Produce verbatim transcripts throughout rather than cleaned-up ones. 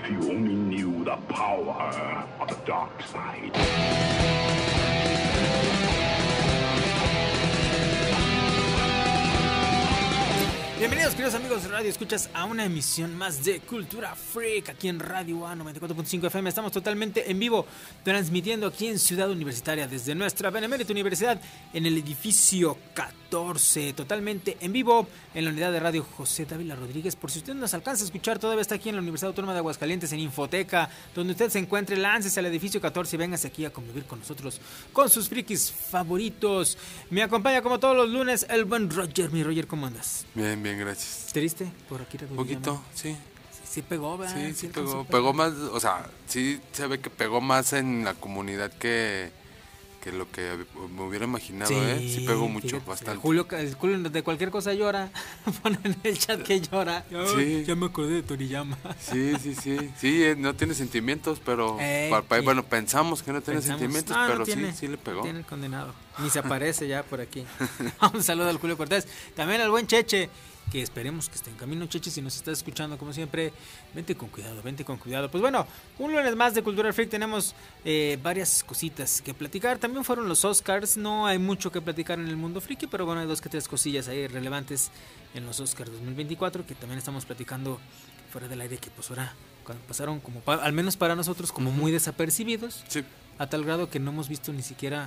If you only knew the power of the dark side. Bienvenidos, queridos amigos de Radio Escuchas, a una emisión más de Cultura Freak aquí en Radio A noventa y cuatro punto cinco F M. Estamos totalmente en vivo, transmitiendo aquí en Ciudad Universitaria desde nuestra Benemérita Universidad en el edificio catorce, totalmente en vivo en la unidad de radio José Dávila Rodríguez. Por si usted nos alcanza a escuchar, todavía está aquí en la Universidad Autónoma de Aguascalientes, en Infoteca, donde usted se encuentre. Láncese al edificio catorce y véngase aquí a convivir con nosotros, con sus frikis favoritos. Me acompaña como todos los lunes el buen Roger. Mi Roger, ¿cómo andas? Bien, bien, gracias. ¿Triste por aquí? Un poquito, sí. Sí pegó, ¿verdad? Sí, sí, sí pegó. Pegó más, o sea, sí se ve que pegó más en la comunidad que, que lo que me hubiera imaginado, sí, ¿eh? Sí pegó mucho, fíjate, bastante. Julio, Julio de cualquier cosa llora. Pone en el chat que llora. Yo, sí. Ya me acordé de Toriyama. Sí, sí, sí. Sí, no tiene sentimientos, pero... Eh, pa, pa, bueno, pensamos que no tiene pensamos, sentimientos, no, pero no tiene, sí, sí le pegó. Tiene el condenado. Ni se aparece ya por aquí. Un saludo al Julio Cortés. También al buen Cheche, que esperemos que esté en camino. Cheche, si nos estás escuchando, como siempre, vente con cuidado, vente con cuidado. Pues bueno, un lunes más de Cultura Freak. Tenemos eh, varias cositas que platicar. También fueron los Oscars. No hay mucho que platicar en el mundo friki, pero bueno, hay dos que tres cosillas ahí relevantes en los Oscars dos mil veinticuatro, que también estamos platicando fuera del aire, que pues ahora pasaron como, pa, al menos para nosotros, como muy desapercibidos. Sí. A tal grado que no hemos visto ni siquiera...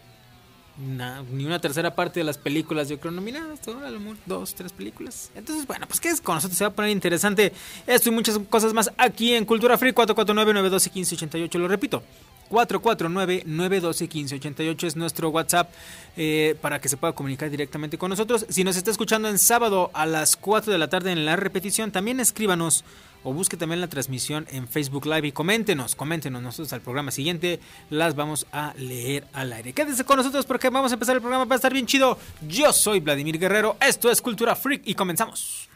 Una, ni una tercera parte de las películas, yo creo, nominadas, todo, a lo mejor dos, tres películas. Entonces, bueno, pues que con nosotros se va a poner interesante esto y muchas cosas más aquí en Cultura Free. Cuatro cuatro nueve, nueve uno dos, uno cinco ocho ocho, lo repito, cuatro cuatro nueve, nueve uno dos, uno cinco ocho ocho es nuestro WhatsApp, eh, para que se pueda comunicar directamente con nosotros. Si nos está escuchando en sábado a las cuatro de la tarde en la repetición, también escríbanos o busque también la transmisión en Facebook Live y coméntenos, coméntenos nosotros al programa siguiente, las vamos a leer al aire. Quédense con nosotros porque vamos a empezar el programa, va a estar bien chido. Yo soy Vladimir Guerrero, esto es Cultura Freak y comenzamos.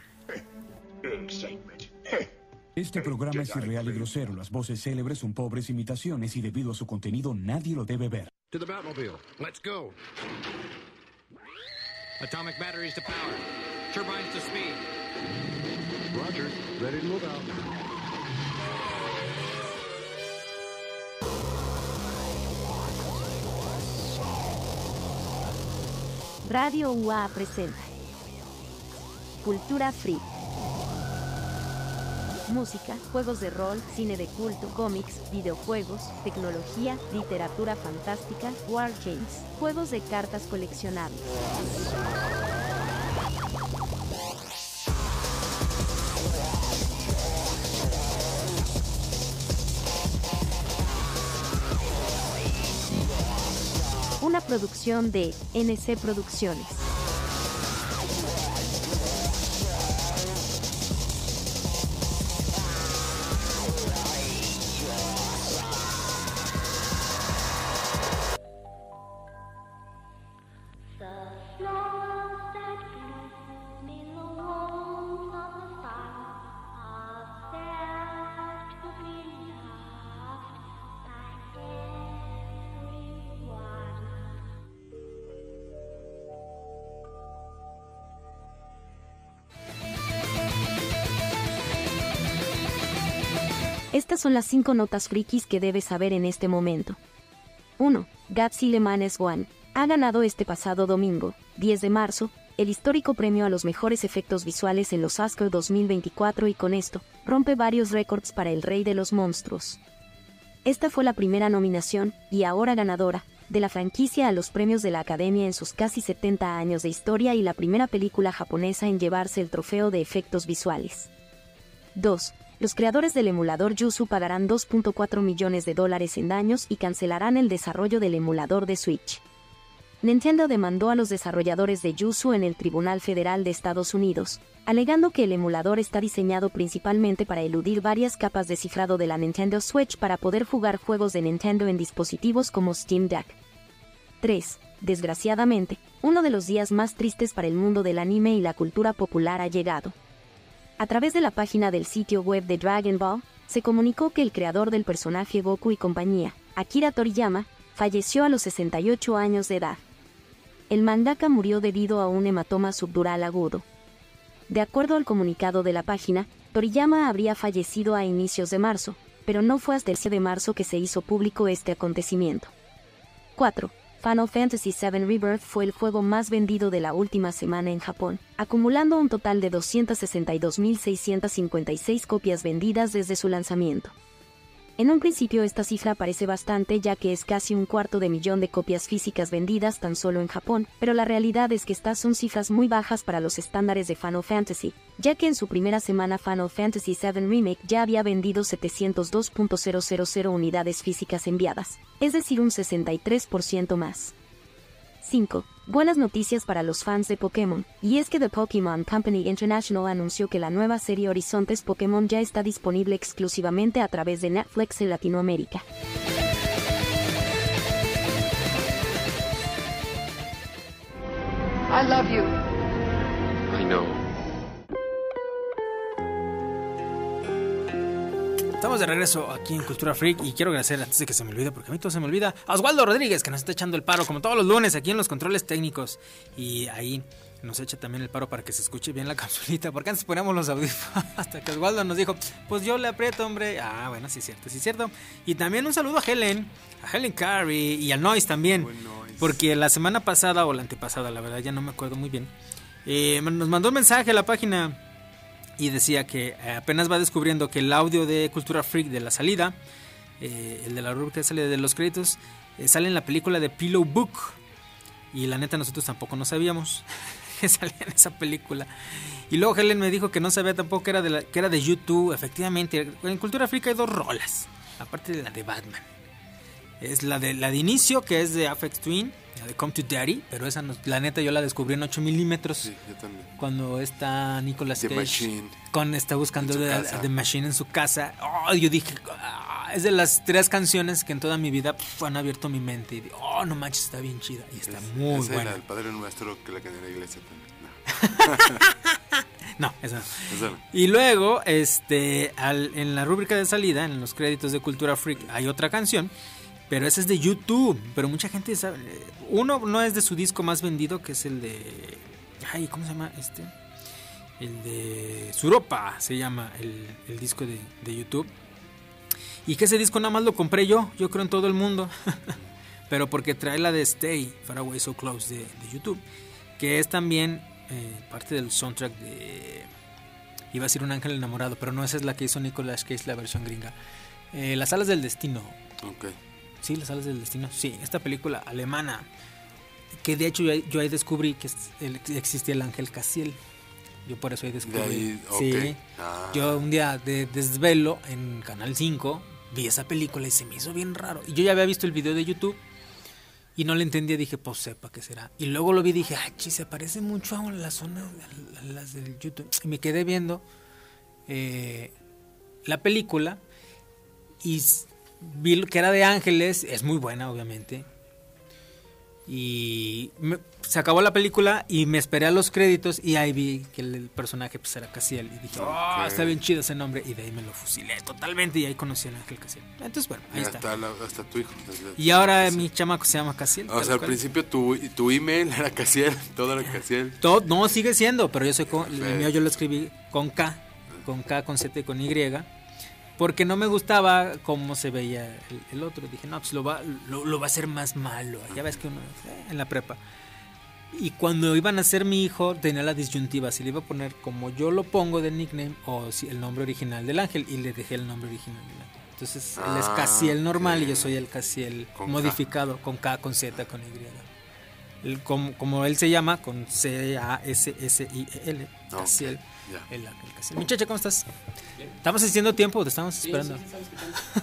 Este programa es irreal y grosero, las voces célebres son pobres imitaciones y debido a su contenido nadie lo debe ver. To the Batmobile, let's go. Atomic batteries to power, turbines to speed. Roger, ready to move out. Radio U A presenta Cultura Freak. Música, juegos de rol, cine de culto, cómics, videojuegos, tecnología, literatura fantástica, wargames, juegos de cartas coleccionables. Una producción de N C Producciones. Estas son las cinco notas frikis que debes saber en este momento. uno. Godzilla Minus One ha ganado este pasado domingo, diez de marzo, el histórico premio a los mejores efectos visuales en los Oscar dos mil veinticuatro y con esto, rompe varios récords para el rey de los monstruos. Esta fue la primera nominación, y ahora ganadora, de la franquicia a los premios de la Academia en sus casi setenta años de historia y la primera película japonesa en llevarse el trofeo de efectos visuales. dos. Los creadores del emulador Yuzu pagarán dos punto cuatro millones de dólares en daños y cancelarán el desarrollo del emulador de Switch. Nintendo demandó a los desarrolladores de Yuzu en el Tribunal Federal de Estados Unidos, alegando que el emulador está diseñado principalmente para eludir varias capas de cifrado de la Nintendo Switch para poder jugar juegos de Nintendo en dispositivos como Steam Deck. tres. Desgraciadamente, uno de los días más tristes para el mundo del anime y la cultura popular ha llegado. A través de la página del sitio web de Dragon Ball, se comunicó que el creador del personaje Goku y compañía, Akira Toriyama, falleció a los sesenta y ocho años de edad. El mangaka murió debido a un hematoma subdural agudo. De acuerdo al comunicado de la página, Toriyama habría fallecido a inicios de marzo, pero no fue hasta el siete de marzo que se hizo público este acontecimiento. cuatro. Final Fantasy siete Rebirth fue el juego más vendido de la última semana en Japón, acumulando un total de doscientas sesenta y dos mil seiscientas cincuenta y seis copias vendidas desde su lanzamiento. En un principio esta cifra parece bastante, ya que es casi un cuarto de millón de copias físicas vendidas tan solo en Japón, pero la realidad es que estas son cifras muy bajas para los estándares de Final Fantasy, ya que en su primera semana Final Fantasy siete Remake ya había vendido setecientos dos mil unidades físicas enviadas, es decir un sesenta y tres por ciento más. cinco. Buenas noticias para los fans de Pokémon, y es que The Pokémon Company International anunció que la nueva serie Horizontes Pokémon ya está disponible exclusivamente a través de Netflix en Latinoamérica. I love you. I know. Estamos de regreso aquí en Cultura Freak y quiero agradecer, antes de que se me olvide, porque a mí todo se me olvida, a Oswaldo Rodríguez, que nos está echando el paro como todos los lunes aquí en los controles técnicos, y ahí nos echa también el paro para que se escuche bien la capsulita, porque antes poníamos los audífonos hasta que Oswaldo nos dijo, pues yo le aprieto, hombre. Ah, bueno, sí es cierto, sí es cierto. Y también un saludo a Helen, a Helen Carey y al Noise también, noise. Porque la semana pasada o la antepasada, la verdad ya no me acuerdo muy bien, eh, nos mandó un mensaje a la página y decía que apenas va descubriendo que el audio de Cultura Freak de la salida, eh, el de la rúbrica de salida de los créditos, eh, sale en la película de Pillow Book. Y la neta nosotros tampoco no sabíamos que salía en esa película. Y luego Helen me dijo que no sabía tampoco que era de, la, que era de YouTube. Efectivamente, en Cultura Freak hay dos rolas, aparte de la de Batman. Es la de, la de inicio, que es de Aphex Twin, la de Come to Daddy, pero esa no, la neta yo la descubrí en ocho milímetros. Sí, yo también. Cuando está Nicolas The Cage Machine. con está buscando The Machine en su casa. Oh, yo dije, oh, es de las tres canciones que en toda mi vida pf, han abierto mi mente. Y digo, oh, no manches, está bien chida. Y está es, muy esa buena. Era el Padre Nuestro que la que en la iglesia también. No. No, esa no. Esa no. Y luego, este, al, en la rúbrica de salida, en los créditos de Cultura Freak, hay otra canción. Pero ese es de YouTube. Pero mucha gente sabe. Uno no es de su disco más vendido, que es el de. Ay, ¿cómo se llama este? El de Suropa se llama el, el disco de, de YouTube. Y que ese disco nada más lo compré yo, yo creo en todo el mundo. Pero porque trae la de Stay, Far Away So Close de, de YouTube. Que es también eh, parte del soundtrack de. Iba a decir Un Ángel Enamorado, pero no, esa es la que hizo Nicolas Cage, la versión gringa. Eh, Las Alas del Destino. Ok. Sí, Las Alas del Destino. Sí, esta película alemana. Que de hecho yo, yo ahí descubrí que el, existía el Ángel Castiel. Yo por eso ahí descubrí. De ahí, okay. Sí. Ah. Yo un día de desvelo en Canal cinco vi esa película y se me hizo bien raro. Y yo ya había visto el video de YouTube y no le entendía. Dije, pues sepa qué será. Y luego lo vi y dije, ay, chi, se parece mucho a la zona a las del YouTube. Y me quedé viendo eh, la película y vi que era de ángeles. Es muy buena, obviamente. Y me, se acabó la película y me esperé a los créditos y ahí vi que el, el personaje pues era Castiel y dije, oh, okay, está bien chido ese nombre, y de ahí me lo fusilé totalmente y ahí conocí al Ángel Castiel. Entonces bueno, ahí está. Hasta, la, hasta tu hijo. Y ahora mi chamaco se llama Castiel. O sea, al principio tu, tu email era Castiel, todo era Castiel. Todo, no, sigue siendo, pero yo soy con, el mío yo lo escribí con K, con K, con Z y con Y. Porque no me gustaba cómo se veía el, el otro. Dije, no, pues lo va, lo, lo va a hacer más malo. Ya ves que uno eh, en la prepa. Y cuando iban a ser mi hijo, tenía la disyuntiva. Si le iba a poner como yo lo pongo de nickname o si el nombre original del ángel. Y le dejé el nombre original del ángel. Entonces ah, él es Castiel normal, okay, y yo soy el Castiel con modificado, K. con K, con Z, con Y. El, como, como él se llama, con C A S S I E L. Castiel. Okay. Ya. El ángel Castiel. Muchacha, ¿cómo estás? Bien. ¿Estamos haciendo tiempo o te estamos sí, esperando? Sí, sabes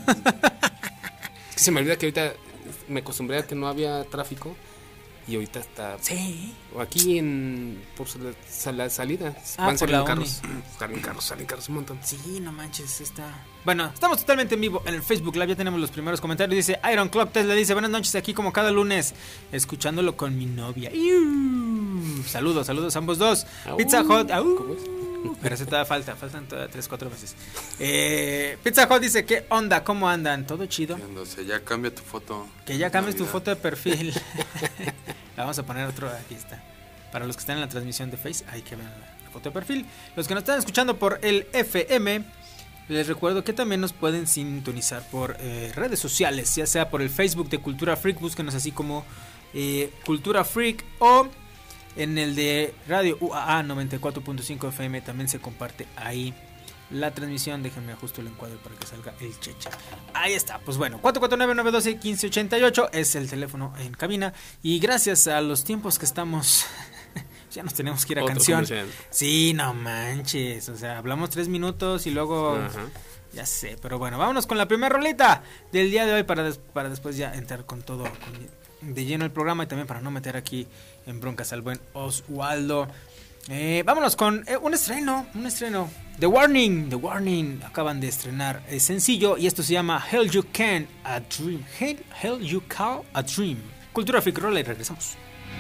es que se me olvida que ahorita me acostumbré a que no había tráfico y ahorita está. Sí. O aquí en. Por la salida. Ah, van saliendo carros. Salen carros, salen carros un montón. Sí, no manches, está. Bueno, estamos totalmente en vivo en el Facebook Live. Ya tenemos los primeros comentarios. Dice Iron Clock Tesla. Dice: buenas noches, aquí como cada lunes, escuchándolo con mi novia. ¡Iu! Saludos, saludos a ambos dos. Au. Pizza Hut. Pero se te da falta, faltan todavía tres, cuatro veces. Eh, Pizza Hut dice: ¿qué onda? ¿Cómo andan? ¿Todo chido? Entonces, ya cambia tu foto. Que ya cambies tu foto de perfil. La vamos a poner otro, aquí está. Para los que están en la transmisión de Face, hay que ver foto de perfil. Los que nos están escuchando por el F M, les recuerdo que también nos pueden sintonizar por eh, redes sociales, ya sea por el Facebook de Cultura Freak, búsquenos así como eh, Cultura Freak, o en el de Radio U A A noventa y cuatro punto cinco F M también se comparte ahí la transmisión. Déjenme ajusto el encuadre para que salga el cheche. Ahí está, pues bueno, cuatro cuatro nueve, nueve uno dos, uno cinco ocho ocho es el teléfono en cabina. Y gracias a los tiempos que estamos, ya nos tenemos que ir a Otro canción. comercial. Sí, no manches, o sea, hablamos tres minutos y luego... Ajá. Ya sé, pero bueno, vámonos con la primera rolita del día de hoy para, des- para después ya entrar con todo con- de lleno el programa y también para no meter aquí en broncas al buen Oswaldo. Eh, vámonos con eh, un estreno, un estreno. The Warning, The Warning, acaban de estrenar el sencillo y esto se llama Hell You Can a Dream. Hell, Hell You Call a Dream. Cultura Freak Roll y regresamos.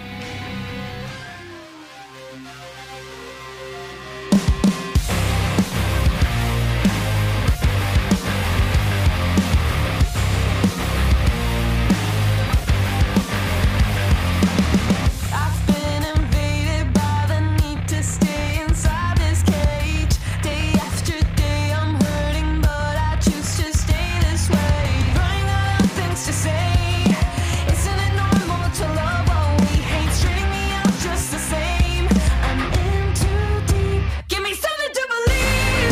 I've been invaded by the need to stay inside this cage. Day after day I'm hurting, but I choose to stay this way. Running out of things to say. Isn't it normal to love what we hate? Straining me out just the same. I'm in too deep. Give me something to believe.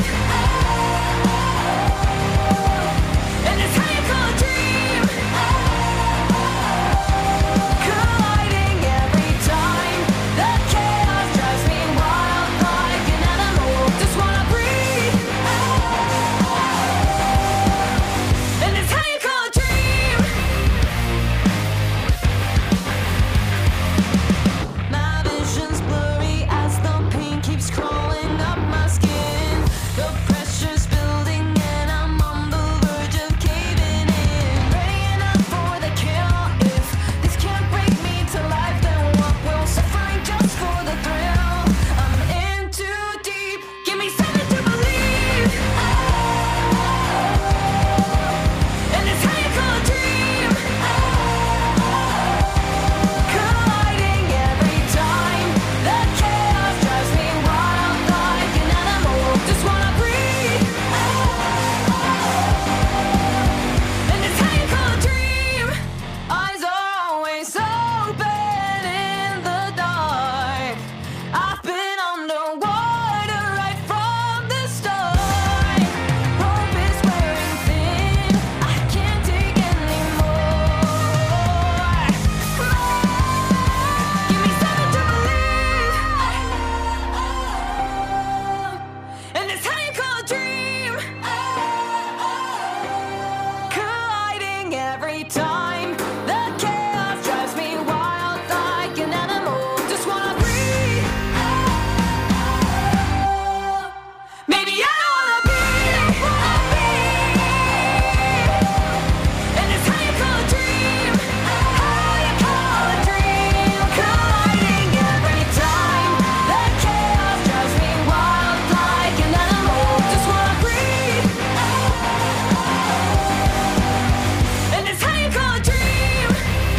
And it's how you call a dream. Colliding every time. The chaos drives me wild like an animal. Just wanna breathe. And it's how you call a dream. My vision's blurry as the pain keeps crawling up my skin. The pressure's building and I'm on the verge of caving in. Praying up for the kill. If this can't break me to life, then what will? Suffering just for the thrill. I'm in too deep. Give me something to believe. And it's how you call a dream. Colliding every time. The chaos drives me wild like an animal. Just wanna breathe. And it's how you call a dream. Eyes are always open in the dark. I've been underwater right from the start. Rope is wearing thin. I can't take anymore. Give me something to believe. And it's how you call a dream. Colliding every time. The chaos drives me wild like an animal. Just wanna breathe. Maybe I don't wanna be. And it's how you call a dream. How you call a dream. Colliding every time. The chaos drives me wild like an animal. Just wanna breathe. And it's how you call a dream.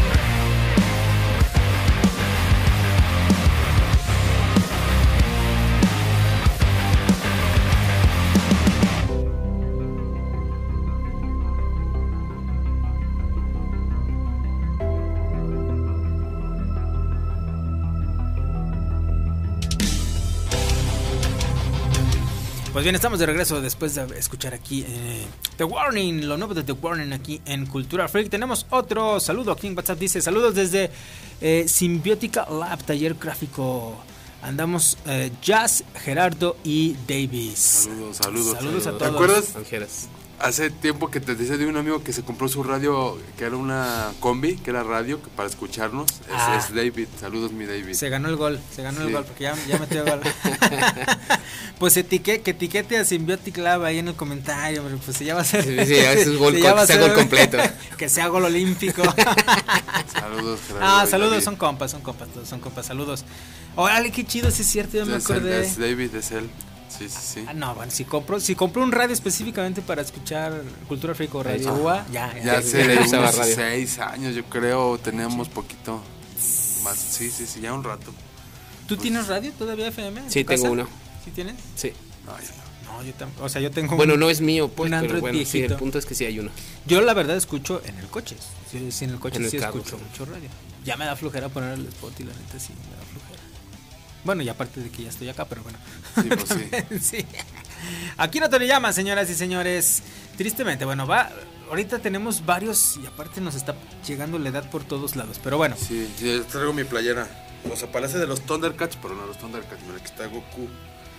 Pues bien, estamos de regreso después de escuchar aquí eh, The Warning, lo nuevo de The Warning aquí en Cultura Freak. Tenemos otro saludo aquí en WhatsApp, dice saludos desde eh, Simbiótica Lab, taller gráfico. Andamos eh, Jazz, Gerardo y Davis. Saludos, saludos. Saludos a ¿Te todos. acuerdas? Angeras. Hace tiempo que te decía de un amigo que se compró su radio, que era una combi, que era radio, que para escucharnos. Es, Ah. es David. Saludos, mi David. Se ganó el gol, se ganó el Sí. gol porque ya, ya metió gol. Pues etique, que etiquete a Symbiotic Lab ahí en el comentario, pero pues ya va a ser. Sí, sí, ya es gol ya com- va a sea ser- gol completo. Que sea gol olímpico. Saludos, Gerardo. Ah, y saludos, David. son compas, son compas, todos son compas, saludos. Órale, qué chido, sí es cierto, ya me Es, el- acordé. es David, es él. Sí, sí, sí. Ah, no, bueno, si compro, si compro un radio específicamente para escuchar Cultura Freak o Radio Ajá. U A, ya, ya. Ya ya hace le usaba unos radio. seis años, yo creo, teníamos poquito más. Sí, sí, sí, ya un rato. ¿Tú tienes radio todavía F M? en Sí, tu tengo casa? uno. ¿Sí tienes? Sí. No, yo no. No, yo tampoco. O sea, yo tengo Bueno, un- no es mío, pues, un pero Android bueno, sí, el viejito. punto es que sí hay uno. Yo la verdad escucho en el coche. Sí, sí, en el coche En el sí carro, escucho sí. mucho radio. Ya me da flojera poner el spot y la neta sí me da flojera. Bueno, y aparte de que ya estoy acá, pero bueno. Sí, pues sí. Sí. Aquí no te le llaman, señoras y señores. Tristemente, bueno, va. Ahorita tenemos varios y aparte nos está llegando la edad por todos lados. Pero bueno, Sí, sí, traigo mi playera. O sea, parece de los Thundercats, pero no los Thundercats. Mira, aquí está Goku.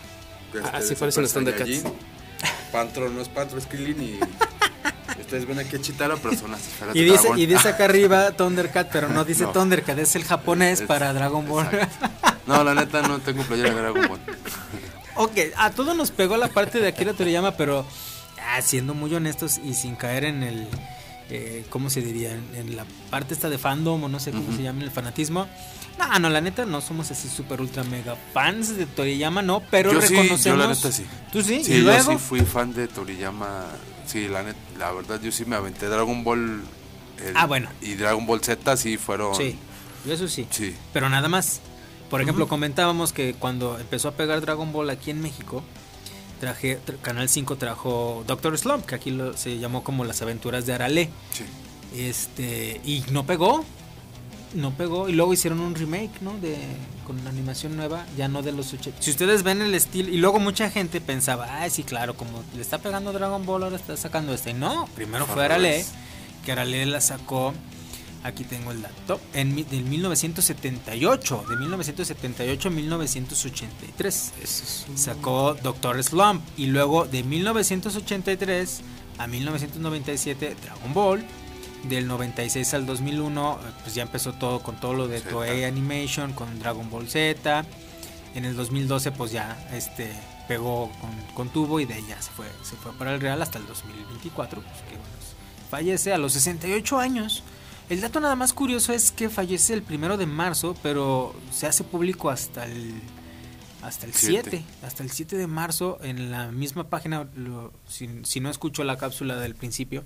Ah, de sí, parecen los Super Thundercats. Saiyajin. Pantro no es Pantro, es Krillin y... Ustedes ven aquí a Chitara, pero son las esferas y de dice, dragón. y dice acá arriba Thundercat, pero no dice No. Thundercat, es el japonés Es- para Dragon Ball. exacto. No, la neta no tengo playera de Dragon Ball. Ok, a todos nos pegó la parte de Akira Toriyama, pero ah, siendo muy honestos y sin caer en el, eh, ¿cómo se diría? En, en la parte esta de fandom o no sé cómo Ujú. se llama, el fanatismo. No, no, la neta no somos así super ultra mega fans de Toriyama, no, pero Yo sí, reconocemos. yo la neta sí. ¿Tú sí? Sí, ¿Y yo luego? sí fui fan de Toriyama. Sí, la neta, la verdad yo sí me aventé Dragon Ball. el- Ah, bueno. Y Dragon Ball Z sí fueron. Sí, yo eso sí. Sí. Pero nada más. Por ejemplo, comentábamos que cuando empezó a pegar Dragon Ball aquí en México, traje tra- Canal cinco trajo Doctor Slump, que aquí lo- se llamó como Las Aventuras de Arale. Sí. Este, y no pegó. No pegó. Y luego hicieron un remake, ¿no? De, con una animación nueva, ya no de los ochenta. Si ustedes ven el estilo. Y luego mucha gente pensaba, ay, sí, claro, como le está pegando Dragon Ball, ahora está sacando este. Y no, primero Fue fue al Arale, revés. que Arale la sacó. Aquí tengo el dato. En mi- del mil novecientos setenta y ocho. De mil novecientos setenta y ocho a mil novecientos ochenta y tres. Sacó Doctor Slump. Y luego de mil novecientos ochenta y tres a mil novecientos noventa y siete Dragon Ball. Del noventa y seis al dos mil uno, eh, pues ya empezó todo con todo lo de Z. Toei Animation, con Dragon Ball Z. En el dos mil doce pues ya este pegó con, con tubo y de ahí ya se fue, se fue para el Real hasta el dos mil veinticuatro. Pues que bueno, fallece a los sesenta y ocho años. El dato nada más curioso es que fallece el primero de marzo, pero se hace público hasta el hasta el Siete. siete, hasta el siete de marzo en la misma página. Lo- si, si no escucho la cápsula del principio,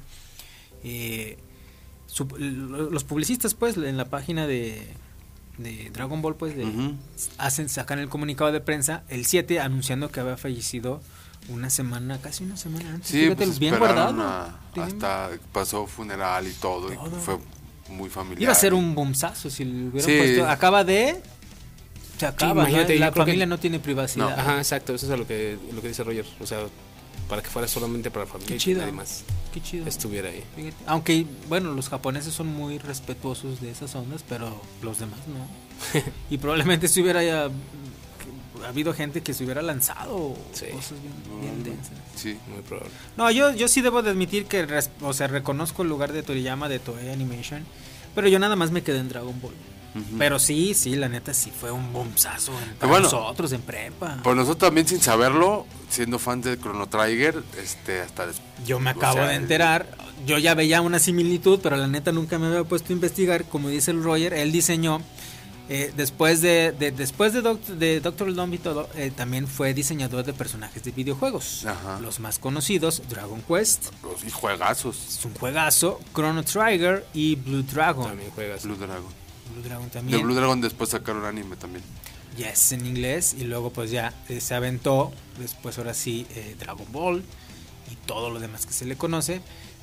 eh, su- lo- los publicistas pues en la página de, de Dragon Ball pues de, Ujú. hacen sacan el comunicado de prensa el siete anunciando que había fallecido una semana, casi una semana antes. Sí, Fíjate, pues bien esperaron guardado. a- Tiene- hasta pasó funeral y todo, Todo. y fue muy familiar. Iba a ser un boomzazo si le hubieran Sí. puesto. Acaba de. Se acaba, ¿no? imagínate, La yo creo familia que- no tiene privacidad. Ajá, exacto, eso es a lo que, lo que dice Roger. O sea, para que fuera solamente para la familia Qué y que chido. nadie más Qué chido. estuviera ahí. Fíjate. Aunque, bueno, los japoneses son muy respetuosos de esas ondas, pero los demás no. Y probablemente si hubiera ya, mm, habido gente que se hubiera lanzado Sí. cosas bien, bien densas. Sí. Muy probable. No, yo, yo sí debo de admitir que, res- o sea, reconozco el lugar de Toriyama, de Toei Animation, pero yo nada más me quedé en Dragon Ball. Ujú. Pero sí, sí, la neta sí fue un boomzazo en- para bueno, nosotros en prepa. Pues nosotros también sin saberlo, siendo fan de Chrono Trigger, este, hasta des- Yo me o acabo sea, de enterar, yo ya veía una similitud, pero la neta nunca me había puesto a investigar. Como dice el Roger, él diseñó, eh, después de, de después de, Doc- de Doctor Slump y todo, eh, también fue diseñador de personajes de videojuegos. Ajá. Los más conocidos, Dragon Quest, los y juegazos. es un juegazo, Chrono Trigger y Blue Dragon. También juegas. Blue Dragon. Blue Dragon De también. Blue Dragon después sacaron anime también. Yes, en inglés. Y luego pues ya eh, se aventó. Después ahora sí eh, Dragon Ball. Y todo lo demás que se le conoce.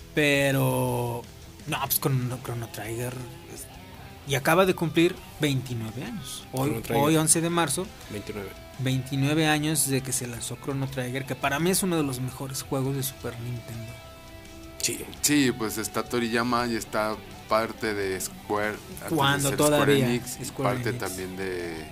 Pero... No, pues con Chrono Trigger. es- Y acaba de cumplir veintinueve años. Hoy, Chrono Trigger. hoy once de marzo. veintinueve. veintinueve años de que se lanzó Chrono Trigger. Que para mí es uno de los mejores juegos de Super Nintendo. Sí. Sí, pues está Toriyama y está parte de Square. antes de Cuando ser todavía Square Enix, y Square parte Enix. también de.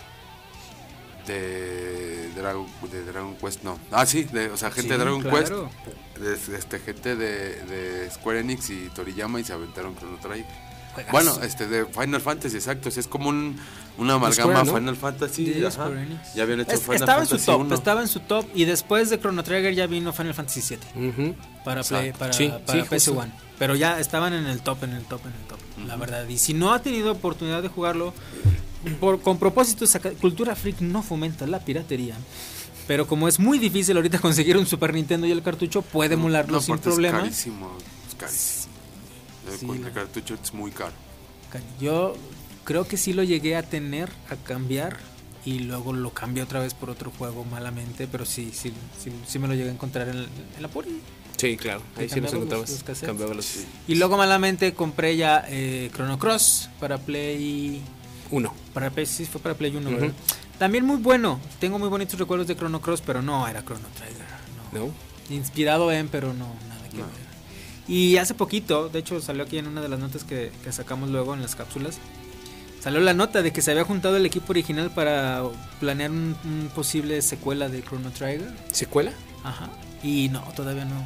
De Dragon, de Dragon Quest, no. Ah, sí, de, o sea, gente Sí, de Dragon claro. Quest. De, este, gente de, de Square Enix y Toriyama y se aventaron Chrono Trigger. Juegazo. Bueno, este de Final Fantasy, exacto. Es como un, una amalgama Square, ¿no? Final Fantasy. De ajá. Square Enix. Ya habían hecho Es- Final estaba en su Fantasy top, uno. estaba en su top. Y después de Chrono Trigger ya vino Final Fantasy siete. Ujú. Para, Play, Exacto. para, Sí, para sí, P S justo. uno. Pero ya estaban en el top, en el top, en el top. La verdad. Y si no ha tenido oportunidad de jugarlo, por, con propósito, saca- Cultura Freak no fomenta la piratería. Pero como es muy difícil ahorita conseguir un Super Nintendo y el cartucho, puede emularlo No, sin aparte es problema. carísimo, es carísimo. Sí, el, la- el cartucho es muy caro. Yo creo que sí lo llegué a tener, a cambiar y luego lo cambié otra vez por otro juego malamente, pero sí, sí, sí, sí me lo llegué a encontrar en, en la Puri. Sí, claro, ahí sí los cambiaba encontrabas. los- los cassettes. Cambiaba los Y luego malamente compré ya eh, Chrono Cross para Play... uno. Para Play, sí, fue para Play uno, Ujú. ¿verdad? También muy bueno, tengo muy bonitos recuerdos de Chrono Cross, pero no era Chrono Trigger, no. ¿No? Inspirado en, pero no, nada que ver. Y hace poquito, de hecho salió aquí en una de las notas que, que sacamos luego en las cápsulas, salió la nota de que se había juntado el equipo original para planear un, un posible secuela de Chrono Trigger. ¿Secuela? Ajá. Y no, todavía no.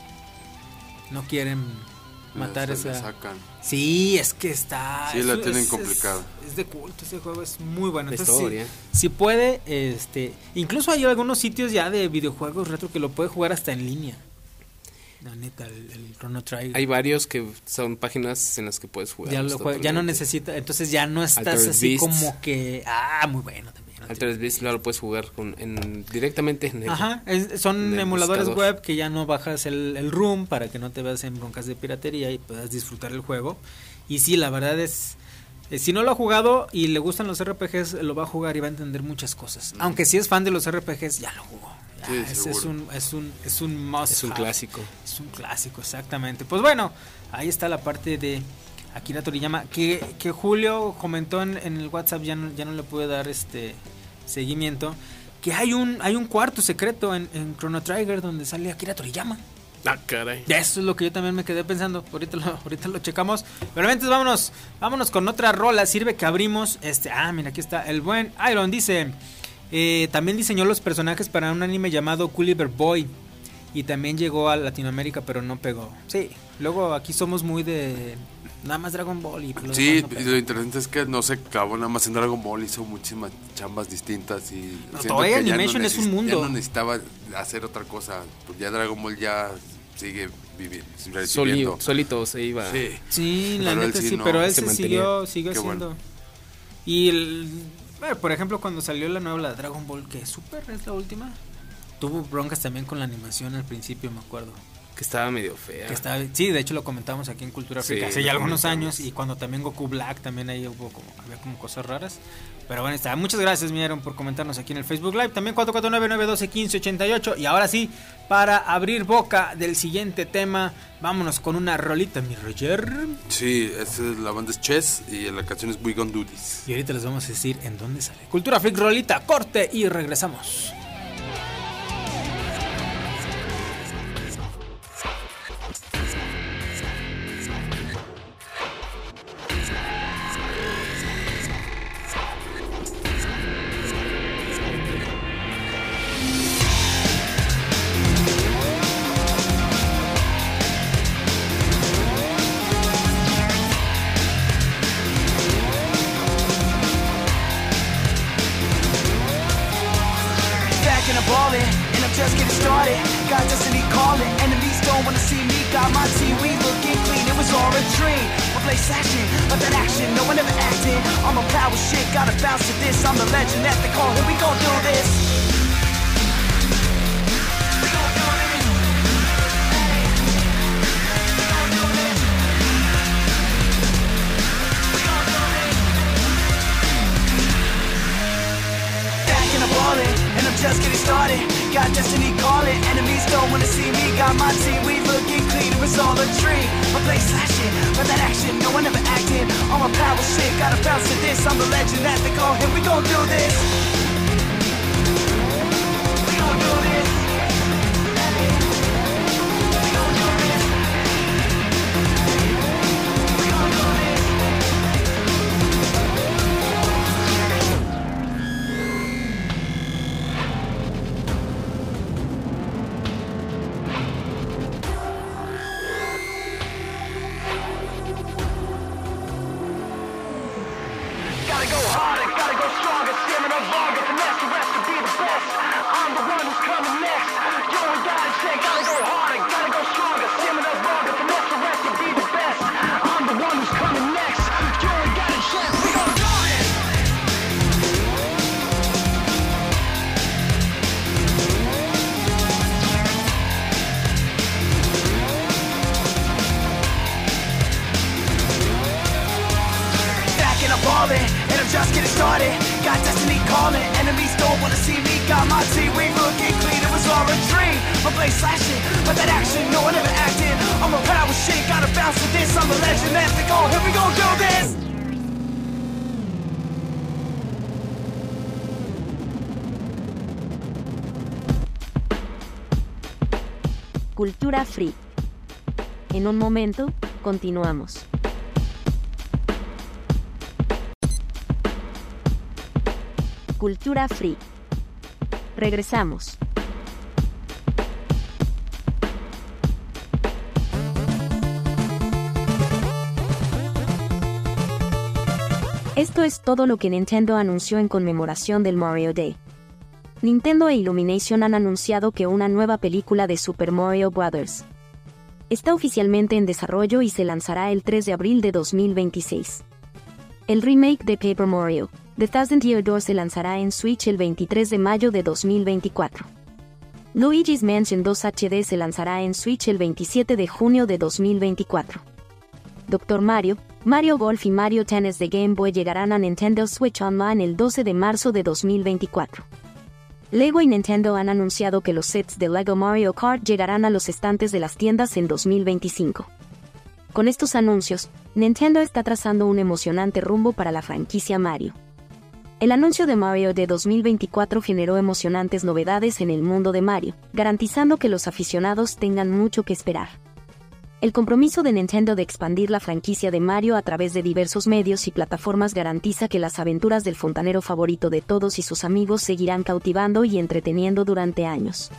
No quieren matar Se la esa... sacan. Sí, es que está... Sí, la es- tienen es- complicada. Es, es de culto, ese juego es muy bueno. La Entonces, sí, historia. si puede, este... Incluso hay algunos sitios ya de videojuegos retro que lo puede jugar hasta en línea. La neta, el, el Chrono Trigger. Hay varios que son páginas en las que puedes jugar. ya, lo juega- ya no necesita... Entonces ya no estás Altered así Beast. como que... Ah, muy bueno también. Altered Beast lo puedes jugar con, en, directamente en el... Ajá, es- son en el emuladores buscador. web que ya no bajas el, el ROM para que no te veas en broncas de piratería y puedas disfrutar el juego. Y sí, la verdad es, eh, si no lo ha jugado y le gustan los R P Gs, lo va a jugar y va a entender muchas cosas. Aunque si es fan de los R P Gs, ya lo jugó. Ya, Sí, es, es seguro. un es un es un must Es un have. clásico. Es un clásico, exactamente. Pues bueno, ahí está la parte de Akira Toriyama que, que Julio comentó en, en el WhatsApp, ya no, ya no le pude dar este seguimiento, que hay un hay un cuarto secreto en, en Chrono Trigger donde sale Akira Toriyama. Ah, caray. Ya eso es lo que yo también me quedé pensando. Ahorita lo, ahorita lo checamos. Pero antes vámonos, vámonos con otra rola. Sirve que abrimos este. Ah, mira, aquí está. El buen Iron dice. eh, también diseñó los personajes para un anime llamado Gulliver Boy. Y también llegó a Latinoamérica, pero no pegó. Sí. Luego aquí somos muy de nada más Dragon Ball y pues, lo Sí, demás y no pega. lo interesante es que no se acabó nada más en Dragon Ball, hizo muchísimas chambas distintas y No, siento Toei que ya Animation es un neces- mundo. Ya no necesitaba hacer otra cosa, pues ya Dragon Ball ya sigue viviendo, Soli- recibiendo. solito se iba. Sí. Sí, la Pero él neta sí sí, no, pero él se se, mantenía. siguió, siguió Qué haciendo. bueno. Y el, bueno, por ejemplo, cuando salió la nueva la Dragon Ball, que Super es la última, tuvo broncas también con la animación al principio, me acuerdo. Que estaba medio fea. Que estaba, sí, de hecho lo comentamos aquí en Cultura Sí, África hace lo ya algunos comentamos. años, y cuando también Goku Black también ahí hubo como, había como cosas raras. Pero bueno, está. Muchas gracias, mi Aaron, por comentarnos aquí en el Facebook Live. También cuatro cuatro nueve, nueve uno dos, uno cinco ocho ocho. Y ahora sí, para abrir boca del siguiente tema, vámonos con una rolita, mi Roger. Sí, esa es, la banda es Chess y la canción es We Gon' Do This. Y ahorita les vamos a decir en dónde sale. Cultura Freak, rolita, corte y regresamos. Back in a ballin', and I'm just getting started. Got destiny calling, enemies don't wanna see me. Got my team, we looking clean, it was all a dream. I play slashing, but that action, no one ever acted. I'm a power shit, gotta bounce to this. I'm the legend that they call, here we gon' do this. We gon' do this. Hey. We gon' do this. We gon' do this. Back in a ballin', and I'm just getting started. Got destiny calling, enemies don't wanna see me. Got my team, we looking clean, it was all a dream. I play slashing, but that action, no one ever acted. I'm a power shit, gotta bounce to this. I'm the legend that they call, here we gon' do this. We gon' do this. Hey. We gon' do this. We gon' do this. Gotta go harder, gotta go stronger, stamina longer, finesse the rest to be the best. I'm the one who's coming next. You ain't gotta say, gotta go harder, gotta go stronger, stamina longer, finesse the rest to be the best. I'm the one who's coming next. You ain't got a chance, we gon' do this. Back in a ballin', and I'm just get it started. Got destiny calling, enemies don't wanna see me. Got my team, we looking clean, it was all a dream. My blade slashing, but that action, no one ever acted. I'm a power shit, gotta bounce with this. I'm a legend, let's go, here we go, do this. Cultura Freak. En un momento, continuamos. Cultura Freak. Regresamos. Esto es todo lo que Nintendo anunció en conmemoración del Mario Day. Nintendo e Illumination han anunciado que una nueva película de Super Mario Bros. Está oficialmente en desarrollo y se lanzará el tres de abril de dos mil veintiséis. El remake de Paper Mario, The Thousand Year Door, se lanzará en Switch el veintitrés de mayo de dos mil veinticuatro. Luigi's Mansion dos H D se lanzará en Switch el veintisiete de junio de dos mil veinticuatro. Doctor Mario, Mario Golf y Mario Tennis de Game Boy llegarán a Nintendo Switch Online el doce de marzo de dos mil veinticuatro. Lego y Nintendo han anunciado que los sets de Lego Mario Kart llegarán a los estantes de las tiendas en dos mil veinticinco. Con estos anuncios, Nintendo está trazando un emocionante rumbo para la franquicia Mario. El anuncio de Mario de dos mil veinticuatro generó emocionantes novedades en el mundo de Mario, garantizando que los aficionados tengan mucho que esperar. El compromiso de Nintendo de expandir la franquicia de Mario a través de diversos medios y plataformas garantiza que las aventuras del fontanero favorito de todos y sus amigos seguirán cautivando y entreteniendo durante años.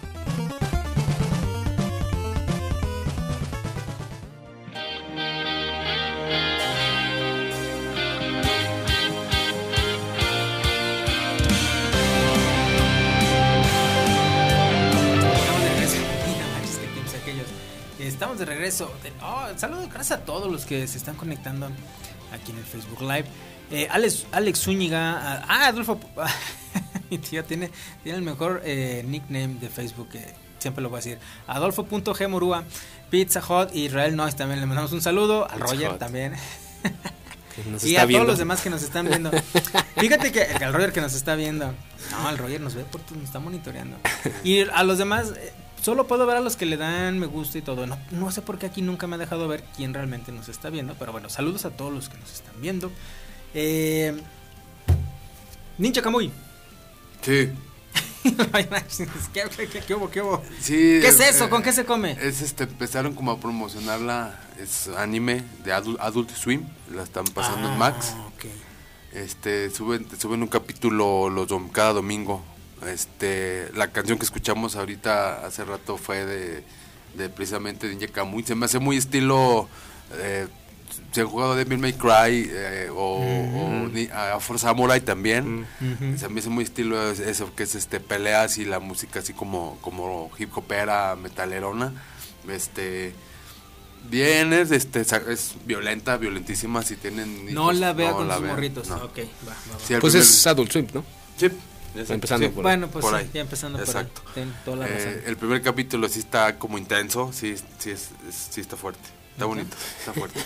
Estamos de regreso. Oh, saludos, gracias a todos los que se están conectando aquí en el Facebook Live. Eh, Alex, Alex Zúñiga. Ah, Adolfo. Mi tío tiene, tiene el mejor eh, nickname de Facebook, que siempre lo voy a decir. Adolfo.g Morúa, Pizza Hut y Israel Noyes también. Le mandamos un saludo. Al Roger Hot. También. Y a viendo. Todos los demás que nos están viendo. Fíjate que al Roger que nos está viendo. No, el Roger nos ve porque nos está monitoreando. Y a los demás. Eh, Solo puedo ver a los que le dan me gusta y todo. No, no sé por qué aquí nunca me ha dejado ver quién realmente nos está viendo. Pero bueno, saludos a todos los que nos están viendo. Eh, Ninja Kamui. Sí. ¿Qué, qué, qué, qué hubo? ¿Qué hubo? Sí, ¿Qué es eh, eso? ¿Con qué se come? Es este, empezaron como a promocionarla. Es anime de Adult, Adult Swim. La están pasando ah, en Max. Okay. Este, suben, suben un capítulo los cada domingo. Este, la canción que escuchamos ahorita hace rato fue de, de precisamente de Ninja Kamui. Se me hace muy estilo eh, se han jugado Devil May Cry eh, o, uh-huh. o ni, a For Samurai también. Uh-huh. Se me hace muy estilo eso que es este peleas y la música así como como hip hopera metalerona. Este bien, es, este, es violenta, violentísima. Si tienen no hijos, la vea no con la sus vean, morritos. no. Okay, va, va, va. Sí, pues primer... es Adult Swim, ¿no? Sí. Empezando sí, por bueno, pues por sí, ahí. ya empezando Exacto. por ahí. Ten toda la razón. Eh, el primer capítulo sí está como intenso, sí, sí, es, es, sí está fuerte. Está ¿okay? bonito, está fuerte.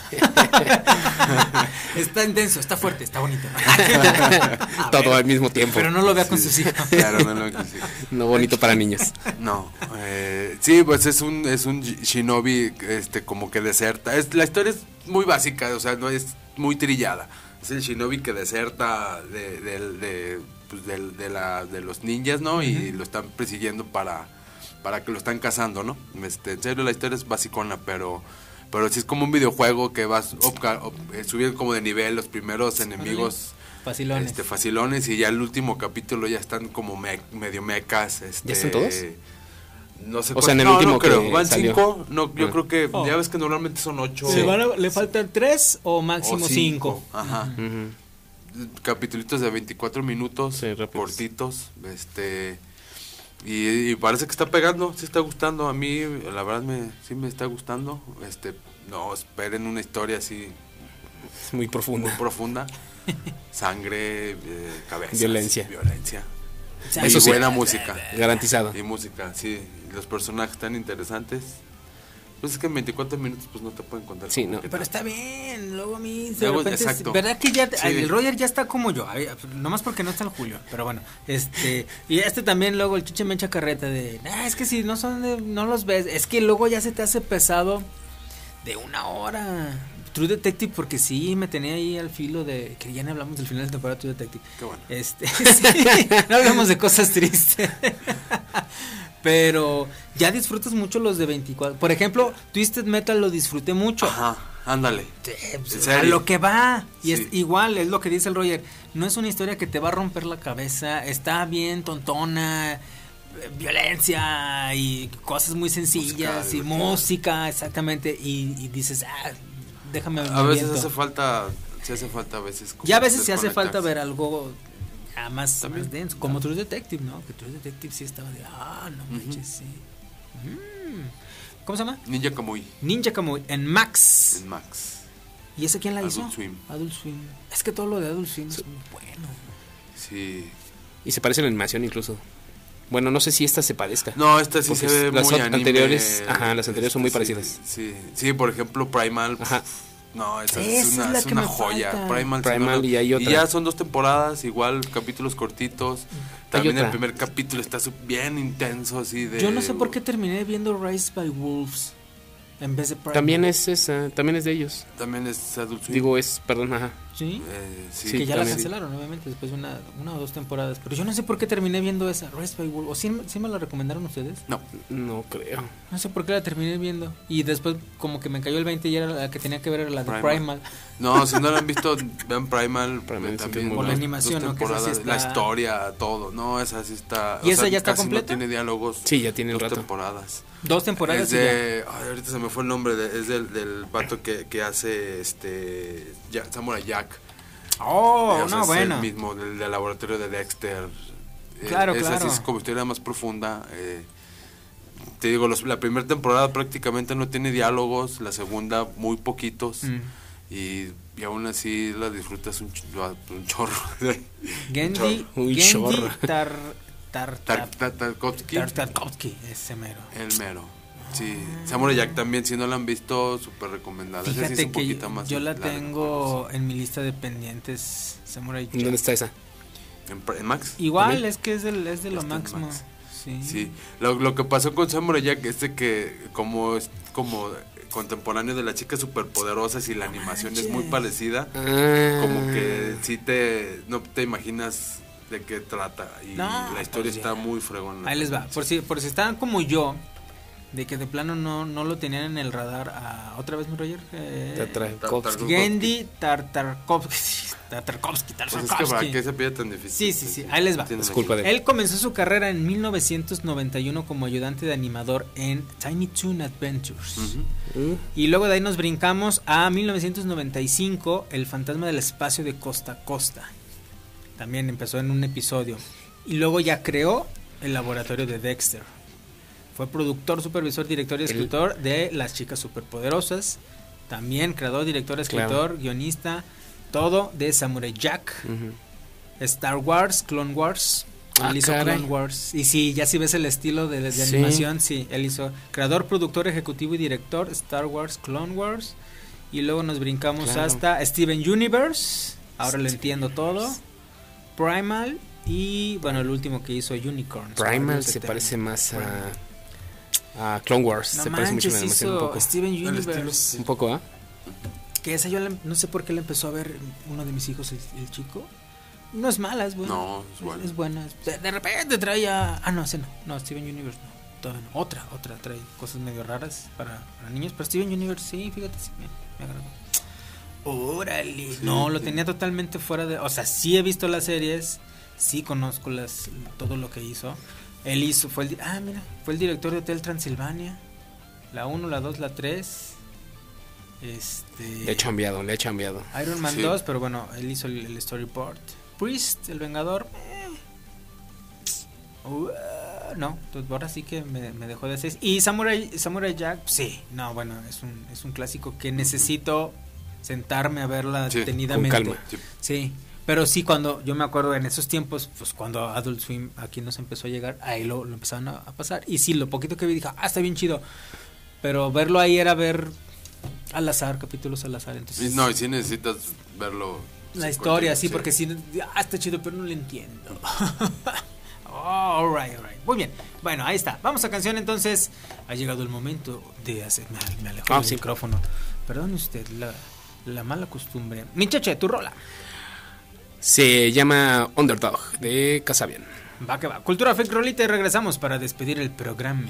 Está intenso, está fuerte, está bonito. Todo ver, al mismo tiempo. Pero no lo vea con sí, sus hijos. Claro, no lo vea con sus hijos. No bonito para niños. No. Eh, sí, pues es un es un shinobi este como que deserta. Es, la historia es muy básica, o sea, no es muy trillada. Es el shinobi que deserta de, de, de, pues de, de, la, de los ninjas, ¿no? Uh-huh. Y lo están persiguiendo para, para que lo están cazando, ¿no? Este, en serio, la historia es basicona, pero... Pero sí es como un videojuego que vas op, op, eh, subiendo como de nivel los primeros enemigos facilones. Este, facilones y ya el último capítulo ya están como me, medio mecas. Este, ¿Ya están todos? No sé o sea, en el no, último no creo. que ¿Van salió? cinco? No, yo ah. creo que oh. ya ves que normalmente son ocho. Sí. ¿Le, a, ¿Le faltan tres o máximo o cinco? cinco? Ajá. Uh-huh. Capítulos de veinticuatro minutos, sí, cortitos, este... Y, y parece que está pegando, sí está gustando. A mí, la verdad, me sí me está gustando. Este, no, esperen una historia así... Muy profunda. Muy profunda. Sangre, eh, cabezas. Violencia. Violencia. Y eso buena sí, música. Garantizado. Y música, sí. Los personajes están interesantes. Pues es que en veinticuatro minutos pues no te pueden contar. Sí, como no. que Pero tal. está bien, luego a mí de Luego, repente, exacto. es- ¿verdad que ya, Sí. el Roger ya está como yo? Ay, nomás porque no está el Julio, pero bueno, este, y este también luego el chiche me echa carreta de, ah, es que si no son de- no los ves, es que luego ya se te hace pesado de una hora. True Detective, porque sí me tenía ahí al filo de, que ya no hablamos del final de temporada de True Detective. Qué bueno. Este, sí, no hablamos de cosas tristes. Pero ya disfrutas mucho los de veinticuatro. Por ejemplo, Twisted Metal lo disfruté mucho. Ajá, ándale. Sí, pues, ¿En a serio? lo que va. Y Sí. es igual, es lo que dice el Roger. No es una historia que te va a romper la cabeza. Está bien tontona, eh, violencia y cosas muy sencillas. Musical, y claro. música, exactamente. Y, y dices, ah, déjame A me veces aviento. hace falta, sí hace falta a veces. como Ya a veces se hace falta desconectarse. ver algo ah, más, También. más denso. Como True Detective, ¿no? Que True Detective sí estaba de, ah, no manches, sí. Mm. ¿Cómo se llama? Ninja Kamui Ninja Kamui en Max. en Max. ¿Y ese quién la Adult hizo? Swim. Adult Swim. Es que todo lo de Adult Swim es muy bueno. Sí. Y se parece a la animación incluso. Bueno, no sé si esta se parezca. No, esta sí Porque se ve las muy ot- anime. anteriores, ajá, las anteriores son muy Sí, parecidas. Sí, sí, por ejemplo, Primal. Ajá. No, esa Esa es es una, la es que una me joya. falta. Primal, si Primal no lo- y hay otra. ya son dos temporadas, igual, capítulos cortitos. También el otra. primer capítulo está su- bien intenso, así de... Yo no sé por qué terminé viendo Rise by Wolves en vez de Primal. También es esa, también es de ellos. También es Adult Swim. Digo, es, perdón, ajá. ¿Sí? Eh, sí, que ya la también. cancelaron, obviamente, después de una, una o dos temporadas. Pero yo no sé por qué terminé viendo esa, Rise by Wolves. ¿O sí, sí me la recomendaron ustedes? No, No creo. No sé por qué la terminé viendo. Y después como que me cayó el veinte y era la que tenía que ver era la de Primal. Primal. no, si no lo han visto, vean Primal. Primal eh, sí que también es muy Por la dos- animación, dos ¿no? Que esa sí temporadas, está- La historia, todo. No, esa sí está... ¿Y esa ya está casi completa? No tiene diálogos. Sí, ya tiene un dos rato. temporadas. Dos temporadas Es y ya. de, ay, ahorita se me fue el nombre, de- es del, del vato que, que hace este ya, Samurai Jack. Oh, O sea, no, es bueno. el mismo del, del laboratorio de Dexter. Eh, Claro, esa claro. sí es como historia más profunda. eh, te digo, los- la primera temporada prácticamente no tiene diálogos, la segunda muy poquitos. Mm. Y, y aún así la disfrutas un, ch- un chorro. Gendy, Un Gendy chorro. Tar, tar, Tar- tar, Tar- Tarkovsky, Tar- Tarkovsky, ese mero. el mero. Sí, Samurai Jack también, si no la han visto, súper recomendada. Esa sí es Fíjate un que poquito yo, más yo la larga, tengo en mi lista de pendientes, Samurai Jack. ¿Dónde está esa? ¿En, Pri- en Max? Igual, ¿También? es que es, del, es de lo Está en máximo. Max. Sí. Sí, lo, lo que pasó con Samurai Jack es de que como es como contemporáneo de las chicas superpoderosas y la animación es muy manches. parecida, Ah. como que sí te no te imaginas de qué trata y No, la historia pues está ya. muy fregona. Ahí les va. Por si, por si estaban como yo, de que de plano no, no lo tenían en el radar. A, ¿Otra vez mi Roger? Eh, Tarkovsky. Gendy Tartakovsky. Tartakovsky, Pues es que para Tartakovsky. qué se pide tan difícil. Sí, sí, sí, ahí les va. Tienen Es culpa aquí. de- Él comenzó su carrera en mil novecientos noventa y uno como ayudante de animador en Tiny Toon Adventures. Ujú. Uh, Y luego de ahí nos brincamos a mil novecientos noventa y cinco, El fantasma del espacio de Costa a Costa. También empezó en un episodio. Y luego ya creó el laboratorio de Dexter. Fue productor, supervisor, director y El- escritor de Las Chicas Superpoderosas. También creador, director, escritor, Claro. guionista. Todo de Samurai Jack. ujú. Star Wars, Clone Wars. Ah, Él hizo caray. Clone Wars. Y sí, ya si ves el estilo de, de Sí. animación, sí, él hizo creador, productor, ejecutivo y director, Star Wars, Clone Wars. Y luego nos brincamos Claro. hasta Steven Universe. Ahora lo entiendo todo. Primal. Y bueno, el último que hizo Unicorns. Primal Warriors se Eternos. parece más Primal. a, a Clone Wars. No se parece mucho en la manches, animación un hizo poco. Steven El estilo, Universe. Un poco, ¿ah? Que esa yo la- no sé por qué la empezó a ver uno de mis hijos, el, el chico. No es mala, es buena. No, es buena. Es buena. De, de repente traía. Ah, no, ese no. No, Steven Universe no. Todavía no. Otra, otra. Trae cosas medio raras para, para niños. Pero Steven Universe, sí, fíjate, sí, me, me agradó. Órale. No, lo tenía totalmente fuera de. O sea, sí he visto las series. Sí conozco las todo lo que hizo. Él hizo. Fue el, di- ah, mira. Fue el director de Hotel Transilvania. La uno, la dos, la tres. Este. Le he chambeado, le he chambeado. Iron Man Sí. dos, pero bueno, él hizo el, el storyboard. Priest, el Vengador. eh. Uh, no, pues ahora sí que me, me dejó de seis. Y Samurai, Samurai Jack, sí, no, bueno, es un, es un clásico que necesito sentarme a verla Sí, detenidamente. con calma. Sí. Sí, pero sí, cuando yo me acuerdo en esos tiempos, pues cuando Adult Swim aquí nos empezó a llegar, ahí lo, lo empezaron a, a pasar. Y sí, lo poquito que vi dije, ah, está bien chido. pero verlo ahí era ver al azar, capítulos al azar. Entonces, Y no, y si necesitas verlo. la sí, historia, cualquier- sí, porque si ah, está chido, pero no lo entiendo. Oh, all right, all right. Muy bien. Bueno, ahí está. Vamos a canción entonces. Ha llegado el momento de hacer. Me, me alejo Ah, del sí. micrófono. Perdone usted la, la mala costumbre. Mincheche, tu rola. Se llama Underdog de Casabian. Va que va. Cultura Freak Rolita y regresamos para despedir el programa.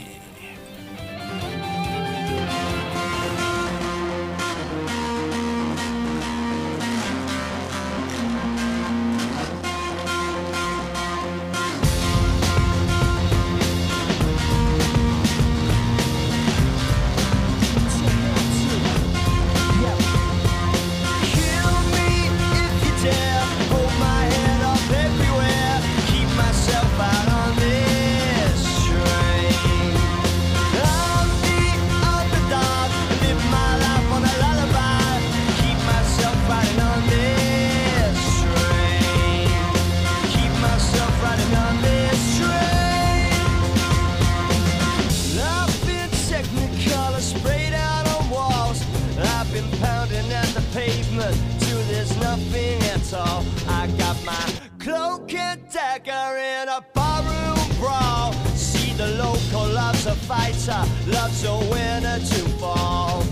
Kill me if you dare. Hold my head up everywhere. Keep myself out on this train. I'm the underdog. Live my life on a lullaby. Keep myself riding on this train. Keep myself riding on this train. I've been technicolor sprayed out on walls. I've been pounding at the pavement till there's nothing at all. I got my cloak and dagger in a barroom brawl. See the local loves a fighter, loves a winner to fall.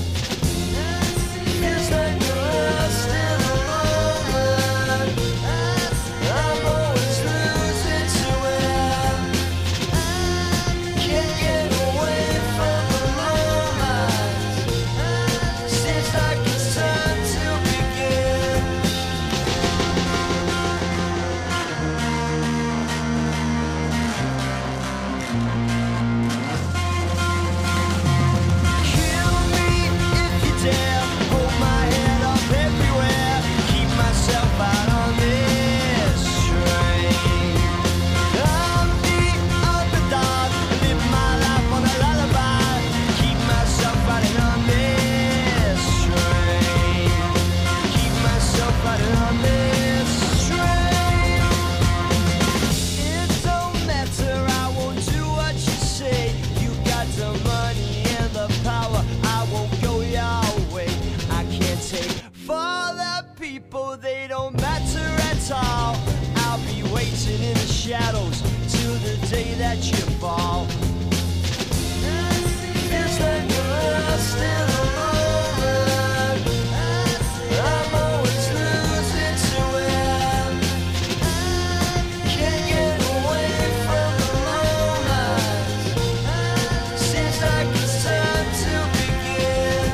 Feels like you're lost in the moment. I'm always losing to it. Can't get away from the moment. Seems like it's time to begin. Kill me if you dare. Hold my head up everywhere. Keep myself out on this train. I'm the underdog. Live my life on a lullaby. Keep myself riding on this train. Keep myself riding on this train. It don't matter, I won't do what you say. You got the money and the power, I won't go your way. I can't take for the people, they don't matter at all. I'll be waiting in the shadows till the day that you fall. Feels like you're lost in the moment. I'm always losing to it. Can't get away from the moment. Seems like it's time to begin.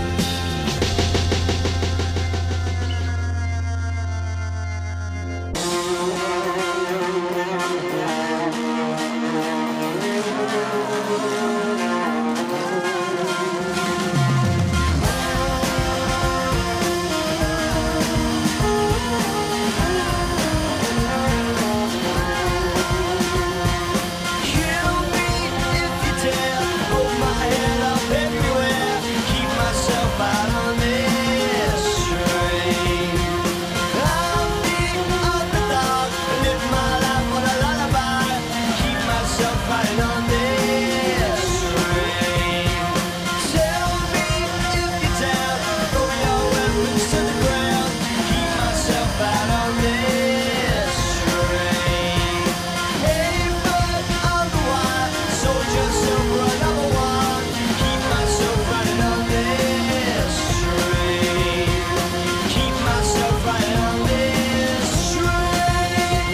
Kill me if you dare. Hold my head up everywhere. Keep myself out on this train. I'm the underdog. Live my life on a lullaby. Keep myself riding on this train. Tell me if you dare. Throw your weapons to the ground. Keep myself out on this train. Hey, but I'm the one. Soldier, silver, another one. Keep myself riding on this train. Keep myself riding on this train.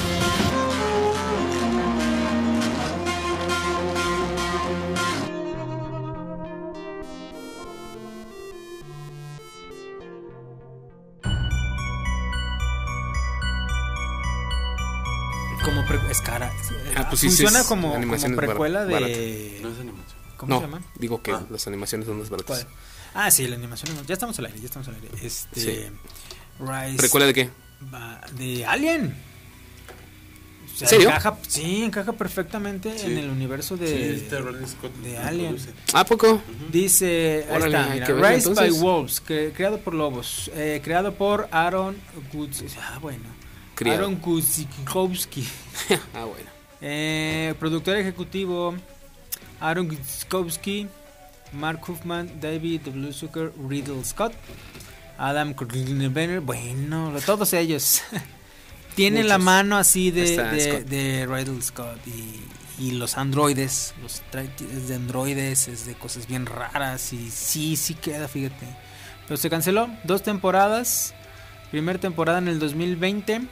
Como pre- es cara. Ah, pues sí, Funciona sí, es como, como animación es precuela bar- de. No es animación. ¿Cómo No, se llama? digo que Ah. las animaciones son más baratas. ¿Cuál? Ah, sí, la animación. Ya estamos al aire, ya estamos al aire. Este. Sí. Rise- ¿Precuela de qué? va- De Alien. O sea, ¿En serio? Encaja, sí, encaja perfectamente Sí. en el universo Sí, de, este Ridley Scott de lo Alien. produce. ¿A poco? Dice, ahí Órale, está, hay mira, que verlo, Rise by entonces. Wolves, cre- creado por lobos, eh, creado por Aaron Woods, ah, bueno, Criado. Aaron Guzikowski, Ah, bueno. eh, productor ejecutivo Aaron Guzikowski, Mark Huffman, David W. Zucker, Riddle Scott, Adam Krueger, bueno, todos ellos tienen la Muchos. mano así de, Está de, Scott. de Riddle Scott y, y los androides, los tra- es de androides, es de cosas bien raras y sí, sí queda, fíjate. Pero se canceló, dos temporadas, primera temporada en el dos mil veinte,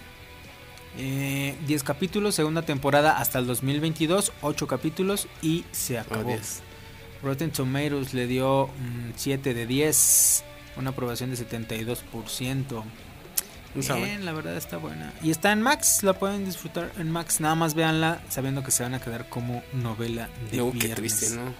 eh, diez capítulos, segunda temporada hasta el dos mil veintidós, ocho capítulos y se acabó. Oh, diez. Rotten Tomatoes le dio mm, siete de diez, una aprobación de setenta y dos por ciento. No sabe. Bien, la verdad está buena. Y está en Max, la pueden disfrutar en Max. Nada más véanla sabiendo que se van a quedar como novela de No, qué viernes. triste, ¿no?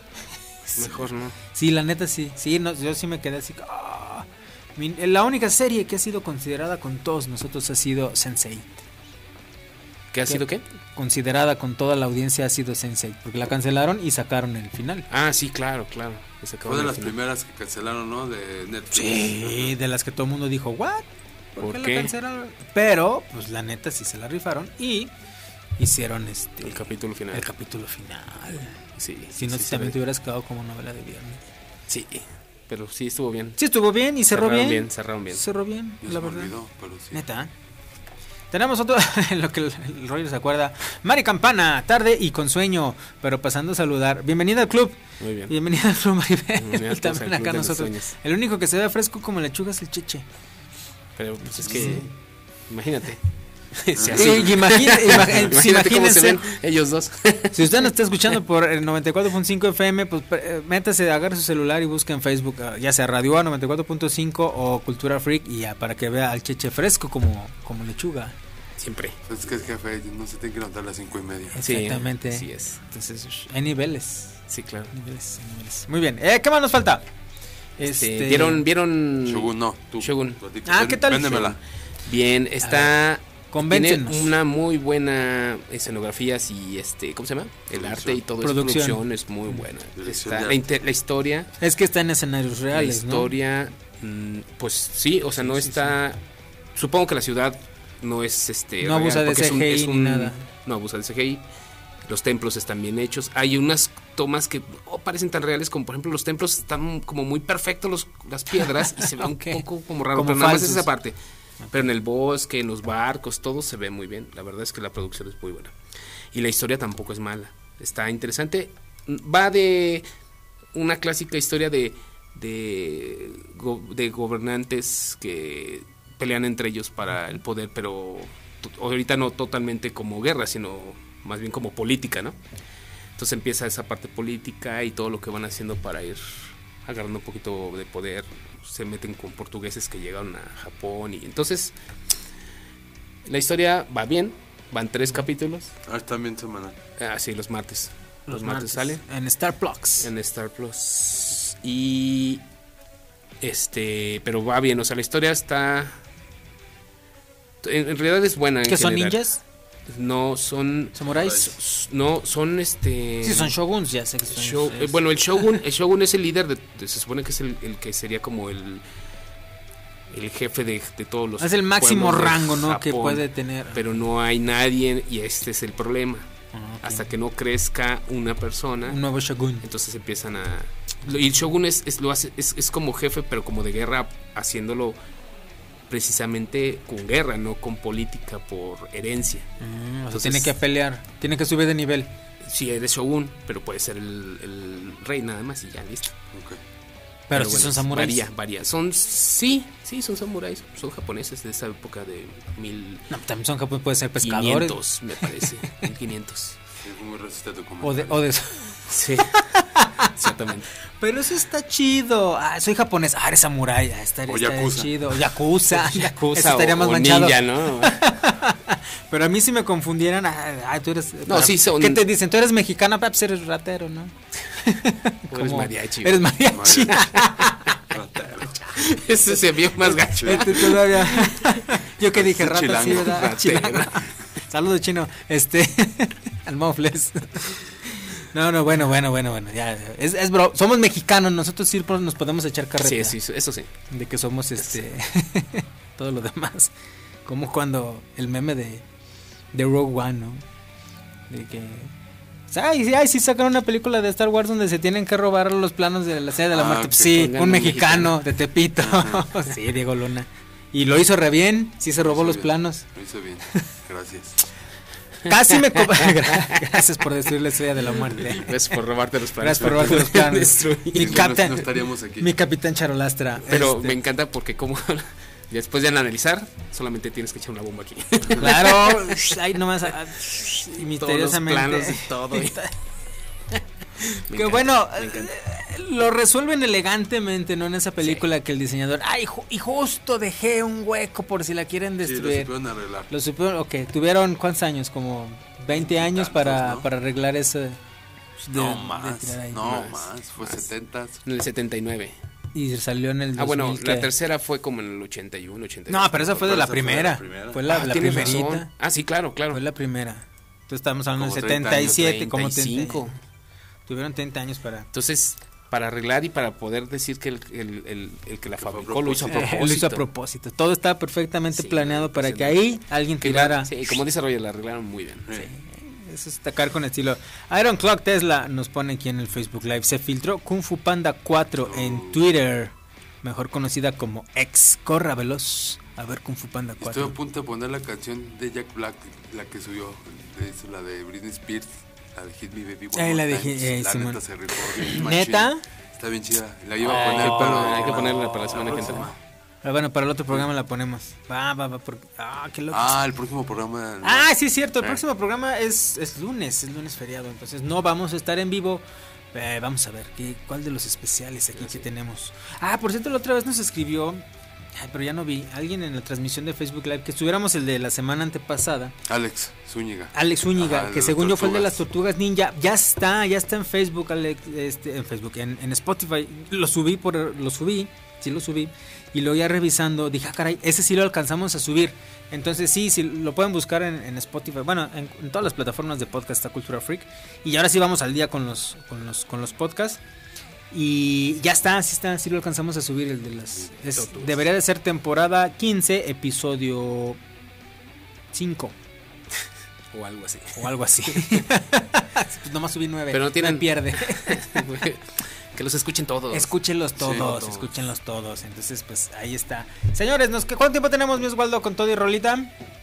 Mejor no. Sí, la neta sí. Sí, no, yo sí me quedé así. ah. Mi- la única serie que ha sido considerada con todos nosotros ha sido sense eight. ¿Qué ha sido qué? Considerada con toda la audiencia ha sido sense eight, porque la cancelaron y sacaron el final. Ah, sí, claro, claro. Que se acabó Fue de el las final. primeras que cancelaron, ¿no? De Netflix. Sí, de las que todo el mundo dijo, ¿what? ¿Por, ¿Por qué, qué? la cancelaron? Pero, pues la neta sí se la rifaron y hicieron este El capítulo final. el capítulo final. Sí. Si no, sí, se también ve. te hubieras quedado como novela de viernes. Sí, pero sí estuvo bien. Sí, estuvo bien y cerró Cerraron bien. bien, cerraron bien. Cerró bien, Ya la se me verdad. olvidó, pero sí. Neta. Tenemos otro, en lo que el, el Roger se acuerda. Mari Campana, tarde y con sueño, pero pasando a saludar. Bienvenida al club. Muy bien. Bienvenida al club, Maribel. Bienvenida a todos También al club acá de los nosotros. sueños. El único que se ve fresco como lechuga es el Cheche. Pero pues es que, Sí. imagínate. Si Sí, así- y imagina- ima- Imagínate cómo se imagínense. ven ellos dos. Si usted nos está escuchando por el noventa y cuatro punto cinco F M, pues eh, métase, agarre su celular y busque en Facebook, eh, ya sea Radio A noventa y cuatro punto cinco o Cultura Freak, y ya para que vea al Cheche fresco como, como lechuga. Siempre. Es que es jefe, no se tiene que levantar a las cinco y media. Sí, Exactamente. así es. Entonces, sh- hay niveles. Sí, claro. Niveles, hay niveles. Muy bien. Eh, ¿Qué más nos falta? Este, Este, ¿Vieron, vieron Shogun, no, tú. Shogun. Platica. Ah, Ven- ¿qué tal? Véndemela. Bien, está. Convéncenos. Tiene una muy buena escenografía y este, ¿cómo se llama? El Producción. arte y todo Producción. eso. Producción es muy buena. Dirección Está- de la, inte- la historia, Es que está en escenarios reales, la historia, mm, pues sí, o sea, no está. Supongo que la ciudad no es este. No abusa de porque es un- C G I es ni un- nada. No abusa de C G I. Los templos están bien hechos. Hay unas tomas que oh, parecen tan reales como, por ejemplo, los templos están como muy perfectos, los, las piedras, y se ve Ok. un poco como raro. Como pero nada más es falsos. esa parte. Pero en el bosque, en los barcos, todo se ve muy bien. La verdad es que la producción es muy buena. Y la historia tampoco es mala. Está interesante. Va de una clásica historia de, de, go- de gobernantes que pelean entre ellos para el poder, pero t- ahorita no totalmente como guerra, sino más bien como política, ¿no? Entonces empieza esa parte política y todo lo que van haciendo para ir agarrando un poquito de poder. Se meten con portugueses que llegaron a Japón y entonces la historia va bien. Van tres capítulos. Ah, también semanal. Ah, sí, los martes. Los, Los martes, martes. sale En Star Plus. en Star Plus. Y este, pero va bien, o sea, la historia está en, en realidad es buena. en ¿Qué son general. ninjas? No, son ¿Samuráis? no, son este Sí, son shoguns, ya sé que son. Sho- es- eh, bueno, el shogun, el shogun es el líder de, de- se supone que es el, el que sería como el el jefe de, de todos los es el máximo pueblos de rango, ¿no? Que Japón, puede tener. pero no hay nadie y este es el problema. Ah, ok. Hasta que no crezca una persona, Un nuevo shogun. entonces empiezan a lo- y el shogun es, es lo hace es, es como jefe, pero como de guerra, haciéndolo precisamente con guerra, no con política por herencia. Mm, o sea, Entonces- tiene que pelear, tiene que subir de nivel. Sí, eres shogun, pero puede ser el, el rey nada más y ya listo. Ok. Pero, si bueno, son samuráis. Varía, varía. Son, sí, sí, son samuráis. Son japoneses de esa época de mil No, también son japoneses, puede ser pescadores. quinientos, me parece. mil quinientos. Sí, fue muy racista tu O de, comentario. o de Sí, exactamente. Pero eso está chido. Ah, soy japonés. Ah, eres samurái. Ah, está, O está yakuza. chido. Yakuza. Yakuza Eso estaría o- más o manchado. ninja, ¿no? Pero a mí si me confundieran, ah, ah, tú eres. No, sí, son- ¿Qué te dicen? Tú eres mexicana, ah, pues eres ratero, ¿no? O eres Como- mariachi. Eres mariachi. Ese se vio más gacho. Este todavía. Yo que dije Es rata, sí, chilango, ¿verdad? ratero. Chilango. Saludos, chino. Este. Al Mofles. No, no, bueno, bueno, bueno, bueno. Ya, es, es bro. Somos mexicanos, nosotros sí nos podemos echar carreta. Sí, sí, eso sí. De que somos este. todo lo demás. Como cuando el meme de. De Rogue One, ¿no? De que. O sea, ay, sí, ay, sí sacaron una película de Star Wars donde se tienen que robar los planos de la Estrella de la Ah, Muerte. ok. Pues sí, Pongan un un mexicano, mexicano. de Tepito. Sí, Diego Luna. Y lo hizo re bien, sí se robó Lo los hizo bien, planos. Lo hizo bien. Gracias. Casi me... co- Gracias por destruir la Estrella de la Muerte. Gracias por robarte los planes. Gracias por robarte los planos. Destruir. Mi, No, capitán, no estaríamos aquí. mi capitán Charolastra. Pero Este, me encanta porque como después de analizar, solamente tienes que echar una bomba aquí. Claro, ahí nomás. ah, Y misteriosamente. Todos los planos y todo. y- Me Que encanta, bueno, me encanta. eh, lo resuelven elegantemente, ¿no? En esa película que el diseñador, ay, ju- y justo dejé un hueco por si la quieren Sí, lo destruir. supieron arreglar. Lo supieron, ok, tuvieron ¿cuántos años? Como veinte años Tantos, para, ¿no? para arreglar eso. de- No de más, tirar ahí. no Más, más, fue más. setentas. En el setenta y nueve. Y salió en el Ah, bueno, dos mil, la ¿qué? tercera fue como en el ochenta y uno, ochenta y dos. No, pero esa fue de Pero la esa fue de la primera. primera. Fue la, Ah, la tienes primerita. razón. Ah, sí, claro, claro. Fue la primera. Entonces estamos hablando Como del treinta setenta y siete, años, como treinta y cinco. treinta. Tuvieron treinta años para... Entonces, para arreglar y para poder decir que el, el, el, el que la Que fue a fabricó lo hizo a propósito. propósito. Lo hizo a propósito. Todo estaba perfectamente Sí, planeado para que impresionante. ahí alguien Que tirara. Sí, como dice Roger, la arreglaron muy bien. Sí. Eso es atacar con estilo. Iron Clock Tesla nos pone aquí en el Facebook Live. Se filtró Kung Fu Panda cuatro en Twitter, mejor conocida como Ex. Corra veloz. A ver Kung Fu Panda Estoy a cuatro. punto de poner la canción de Jack Black, la que subió, de- la de Britney Spears, la de Hit Me Baby One Ay, More la de Time. Hit- eh, La Simón. neta se rifó bien ¿Neta? machín. Está bien chida. La iba Ah, a poner, hay que pero poner- hay que ponerla para la semana que entra. Ah, bueno, para el otro programa la ponemos. Va, va, va. Porque... Ah, qué loco. Ah, el próximo programa. Ah, sí, es cierto. El Eh. próximo programa es, es lunes, es lunes feriado. Entonces no vamos a estar en vivo. Eh, vamos a ver ¿qué, cuál de los especiales aquí que tenemos. Ah, por cierto, la otra vez nos escribió, ay, pero ya no vi, alguien en la transmisión de Facebook Live, que estuviéramos el de la semana antepasada. Alex Zúñiga. Alex Zúñiga, Ajá, de que las según yo fue el de las tortugas. tortugas ninja. Ya está, ya está en Facebook, Alex, este, en Facebook, en, en Spotify. Lo subí por, lo subí, sí lo subí. Y luego ya revisando, dije, ah, caray, ese sí lo alcanzamos a subir. Entonces sí, sí, lo pueden buscar en, en Spotify. Bueno, en, en todas las plataformas de podcast está Cultura Freak. Y ahora sí vamos al día con los, con los, con los podcasts. Y ya está, sí está, sí lo alcanzamos a subir el de las... es- debería de ser temporada quince, episodio cinco. O algo así. O algo así. Pues nomás subí nueve. Pero no tienen- Me pierde. Que los escuchen todos. Escúchenlos todos, todos. escúchenlos todos. Entonces, pues ahí está. Señores, ¿nos, ¿cuánto tiempo tenemos, mi Osvaldo, con todo y rolita?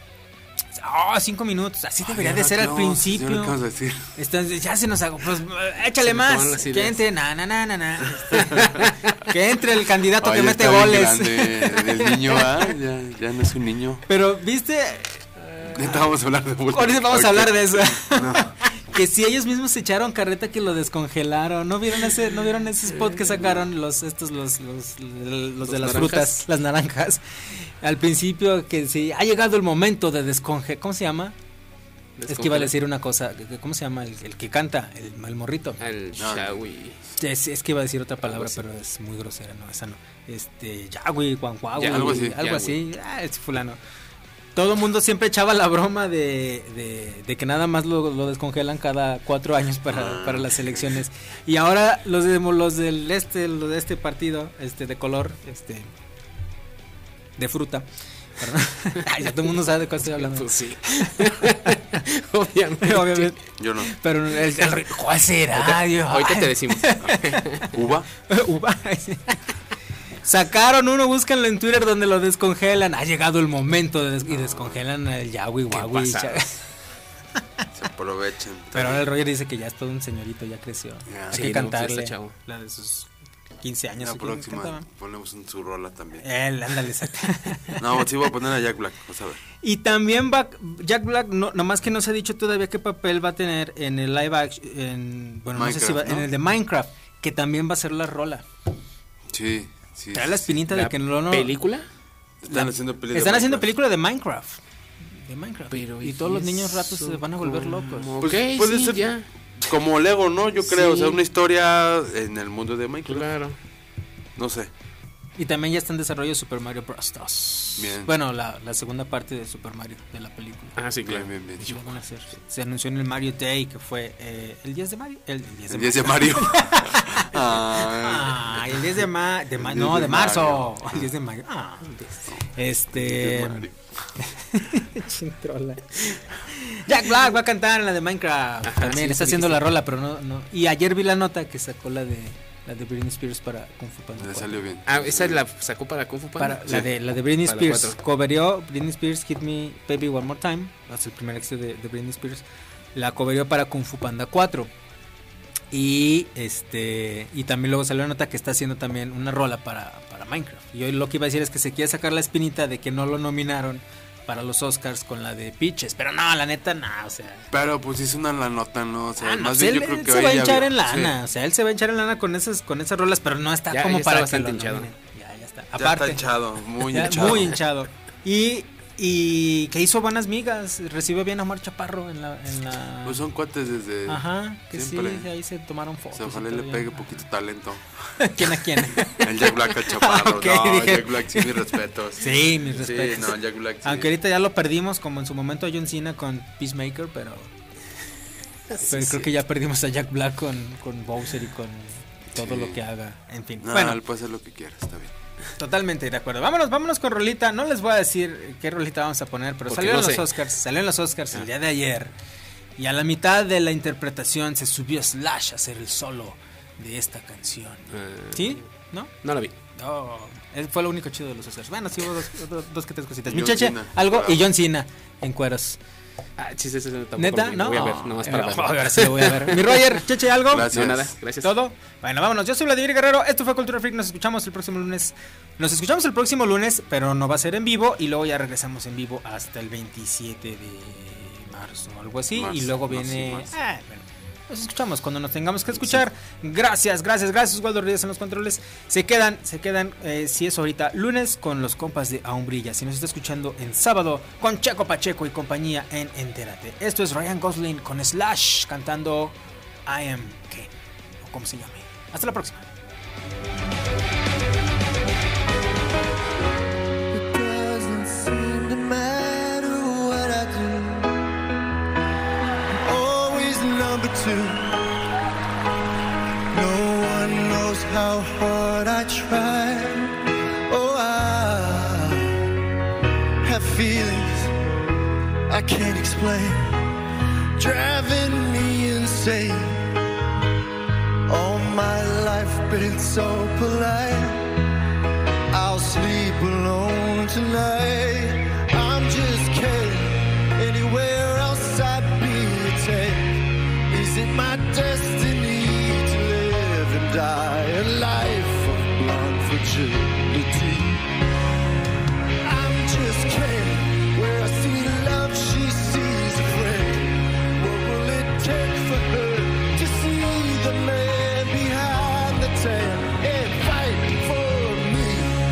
Oh, cinco minutos. Así debería de ser al principio. ¿Qué vamos a decir? Entonces, ya se nos hago. Pues échale Se me toman más. las Que ideas. entre, na, na, na, na, na. Que entre el candidato Ay, que ya mete está bien goles. grande del niño, ¿ah? Ya, ya no es un niño. Pero, ¿viste? Neta, vamos a hablar de fútbol. Ahorita vamos a Ok. hablar de eso. No. Que si ellos mismos se echaron carreta que lo descongelaron. ¿No vieron ese, no vieron ese spot que sacaron los estos los los, los de las naranjas? frutas, las naranjas? Al principio que sí ha llegado el momento de descongelar. ¿Cómo se llama? Es que iba a decir una cosa, ¿cómo se llama? El, el que canta, el, el morrito. El No, no. Shawi. Es, es que iba a decir otra palabra, así. pero es muy grosera, no, esa no. Este, Yahweh, Guanguagui, Ya, algo algo así. así. Algo así. Yahweh. Ah, es fulano. Todo el mundo siempre echaba la broma de, de, de que nada más lo, lo descongelan cada cuatro años para, para las elecciones. Y ahora los de, los del este, los de este partido, este de color, este de fruta. Perdón. Ay, ya todo el mundo sabe de cuál estoy hablando. Pues sí. Obviamente. Obviamente. Yo no. Pero el, el- ¿cuál será? Dios? Ahorita te decimos. ¿Cuba? Uva. Sacaron uno, búscanlo en Twitter donde lo descongelan. Ha llegado el momento de des- y descongelan el Yahweh, Huawei. pasada. Se aprovechan. Pero ahora el Roger dice que ya es todo un señorito, ya creció. Ya. Hay Sí, que no, cantarle pues, está chavo. la de sus quince años. La ¿sí que próxima cantaba? ponemos un su rola también. Él, ándale, exacto. No, sí voy a poner a Jack Black, vas a ver. Y también va Jack Black, no, nomás que no se ha dicho todavía qué papel va a tener en el live action, en, bueno, no sé si va, Minecraft, ¿no? en el de Minecraft, que también va a ser la rola. Sí, sí. Trae la espinita de ¿La que no, no película? Están haciendo peli de están haciendo Minecraft. película de Minecraft. De Minecraft. Pero y todos los niños eso ratos se van a volver locos. como- Pues Ok, puede sí, ser ya. como Lego, ¿no? Yo creo, o sea, Sí. una historia en el mundo de Minecraft. Claro. No sé. Y también ya está en desarrollo Super Mario Bros. dos. Bien. Bueno, la, la segunda parte de Super Mario, de la película. Ah, sí, claro. Bien, bien, bien. Y lo van a hacer. Se anunció en el Mario Day, que fue eh, el diez de Mario. El, el diez de El diez de Mario. Ay. Ah, el diez de mayo. De ma El no, diez de de marzo. Mario. El diez de mayo. Ah, El diez este. de Mario. Chintrola. Jack Black va a cantar en la de Minecraft. Ajá, También sí, está sí, haciendo sí. la rola, pero no, no. Y ayer vi la nota que sacó la de la de Britney Spears para Kung Fu Panda Le cuatro. salió bien. Ah, esa la sacó para Kung Fu Panda. Para la de la de Britney Para la Spears. cuatro. Coverió Britney Spears Hit Me Baby One More Time. Es el primer éxito de, de Britney Spears. La coverió para Kung Fu Panda cuatro. Y este y también luego salió la nota que está haciendo también una rola para, para Minecraft. Y hoy lo que iba a decir es que se quiere sacar la espinita de que no lo nominaron para los Oscars con la de Peaches. Pero no, la neta, no, o sea. Pero pues hizo una la nota, ¿no? O sea, Ah, no, más pues bien él, yo creo él que se hoy va a ya hinchar vio- en lana. sí. O sea, él se va a hinchar en lana con esas, con esas rolas, pero no está Ya- como ya está para que bastante lo hinchado. nominen. Ya, ya está. Ya Aparte, está hinchado, muy ya, hinchado. muy hinchado. Y, y que hizo buenas migas. Recibió bien a Omar Chaparro en la. En la... Pues son cuates desde Ajá, que siempre. sí, ahí se tomaron O fotos. sea, ojalá y le todo, pegue ya. poquito talento. ¿Quién a quién? El Jack Black al Chaparro. Ok, no, dije- Jack Black, sí, mis respetos. Sí, mis respetos. Sí, no, Jack Black, sí. Aunque ahorita ya lo perdimos, como en su momento a John Cena con Peacemaker, pero. Pero Sí, creo sí. que ya perdimos a Jack Black con, con Bowser y con todo Sí. lo que haga. En fin. No, bueno, él puede hacer lo que quiera, está bien. totalmente de acuerdo. Vámonos, vámonos con rolita. No les voy a decir qué rolita vamos a poner, pero Porque salieron no los sé. Oscars. Salieron los Oscars el Ah. día de ayer. Y a la mitad de la interpretación se subió Slash a hacer el solo de esta canción. Eh, ¿Sí? ¿No? No la vi. No, él fue lo único chido de los Oscars. Bueno, sí hubo dos, dos, dos que tres cositas. Y Mi John cheche, Cena. algo, Ah. y John Cena en cueros. Ah, sí, sí, sí, tampoco ¿Neta? lo vi, No. lo voy a ver, nomás para Eh, verlo. ahora sí lo voy a ver. Mi Roger, cheche, algo. Gracias. No, nada, gracias. ¿Todo? Bueno, vámonos. Yo soy Vladimir Guerrero. Esto fue Cultura Freak. Nos escuchamos el próximo lunes. Nos escuchamos el próximo lunes, pero no va a ser en vivo. Y luego ya regresamos en vivo hasta el veintisiete de marzo o algo así. Marzo, y luego marzo, viene. marzo. Ah, bueno, nos escuchamos cuando nos tengamos que escuchar. Gracias, gracias, gracias. Waldo Rodríguez en los controles. Se quedan, se quedan, eh, si es ahorita lunes, con los compas de Aún Brilla. Si nos está escuchando en sábado, con Checo Pacheco y compañía en Entérate. Esto es Ryan Gosling con Slash cantando I Am, ¿qué? O como se llame. Hasta la próxima. It doesn't seem to matter what I do. I'm always number two. No one knows how hard I try. Oh, I have feelings I can't explain, driving me insane. All my life been so polite. I'll sleep alone tonight. I'm just kidding. Anywhere else I'd be a take. Is it my destiny to live and die a life of blonde fragility? I'm just kidding. Where I see love, she sees a friend. What will it take for her to see the man behind the tan and fight for me?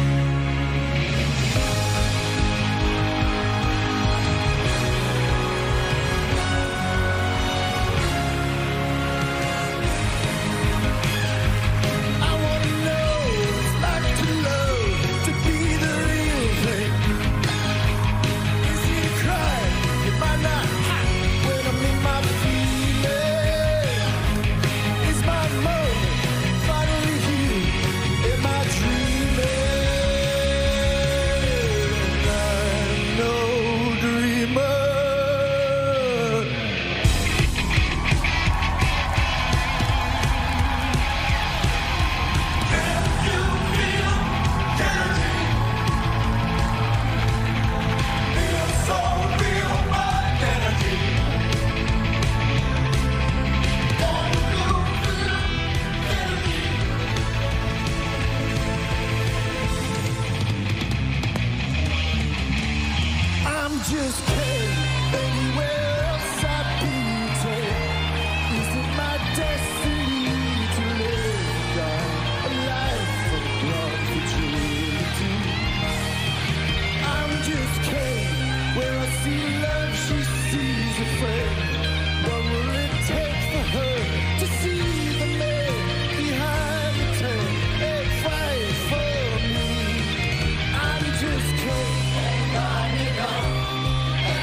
I wanna know what it's like to love, to be the real thing. Is he crying? Am I not hot when I'm in my feeling? Is my moment finally here? Am I dreaming? I'm no dreamer. I'm just kidding. Anywhere else I'd be take. Is it my destiny to live a life of blood fragility? I'm just kidding. Where I see love, she sees a friend. What will it take for her to see the man behind the tent and fight for me? I'm just kidding.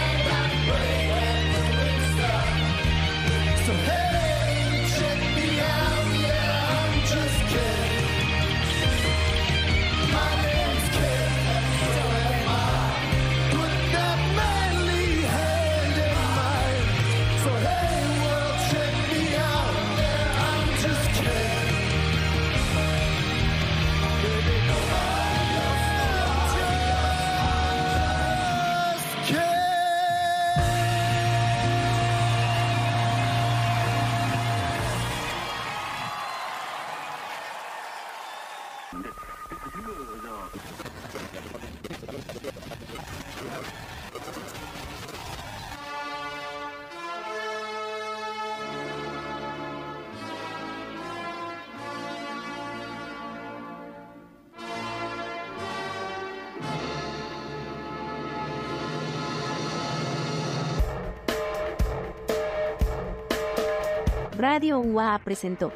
Radio U A A presentó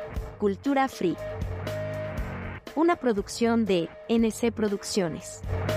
Cultura Free, una producción de N C Producciones.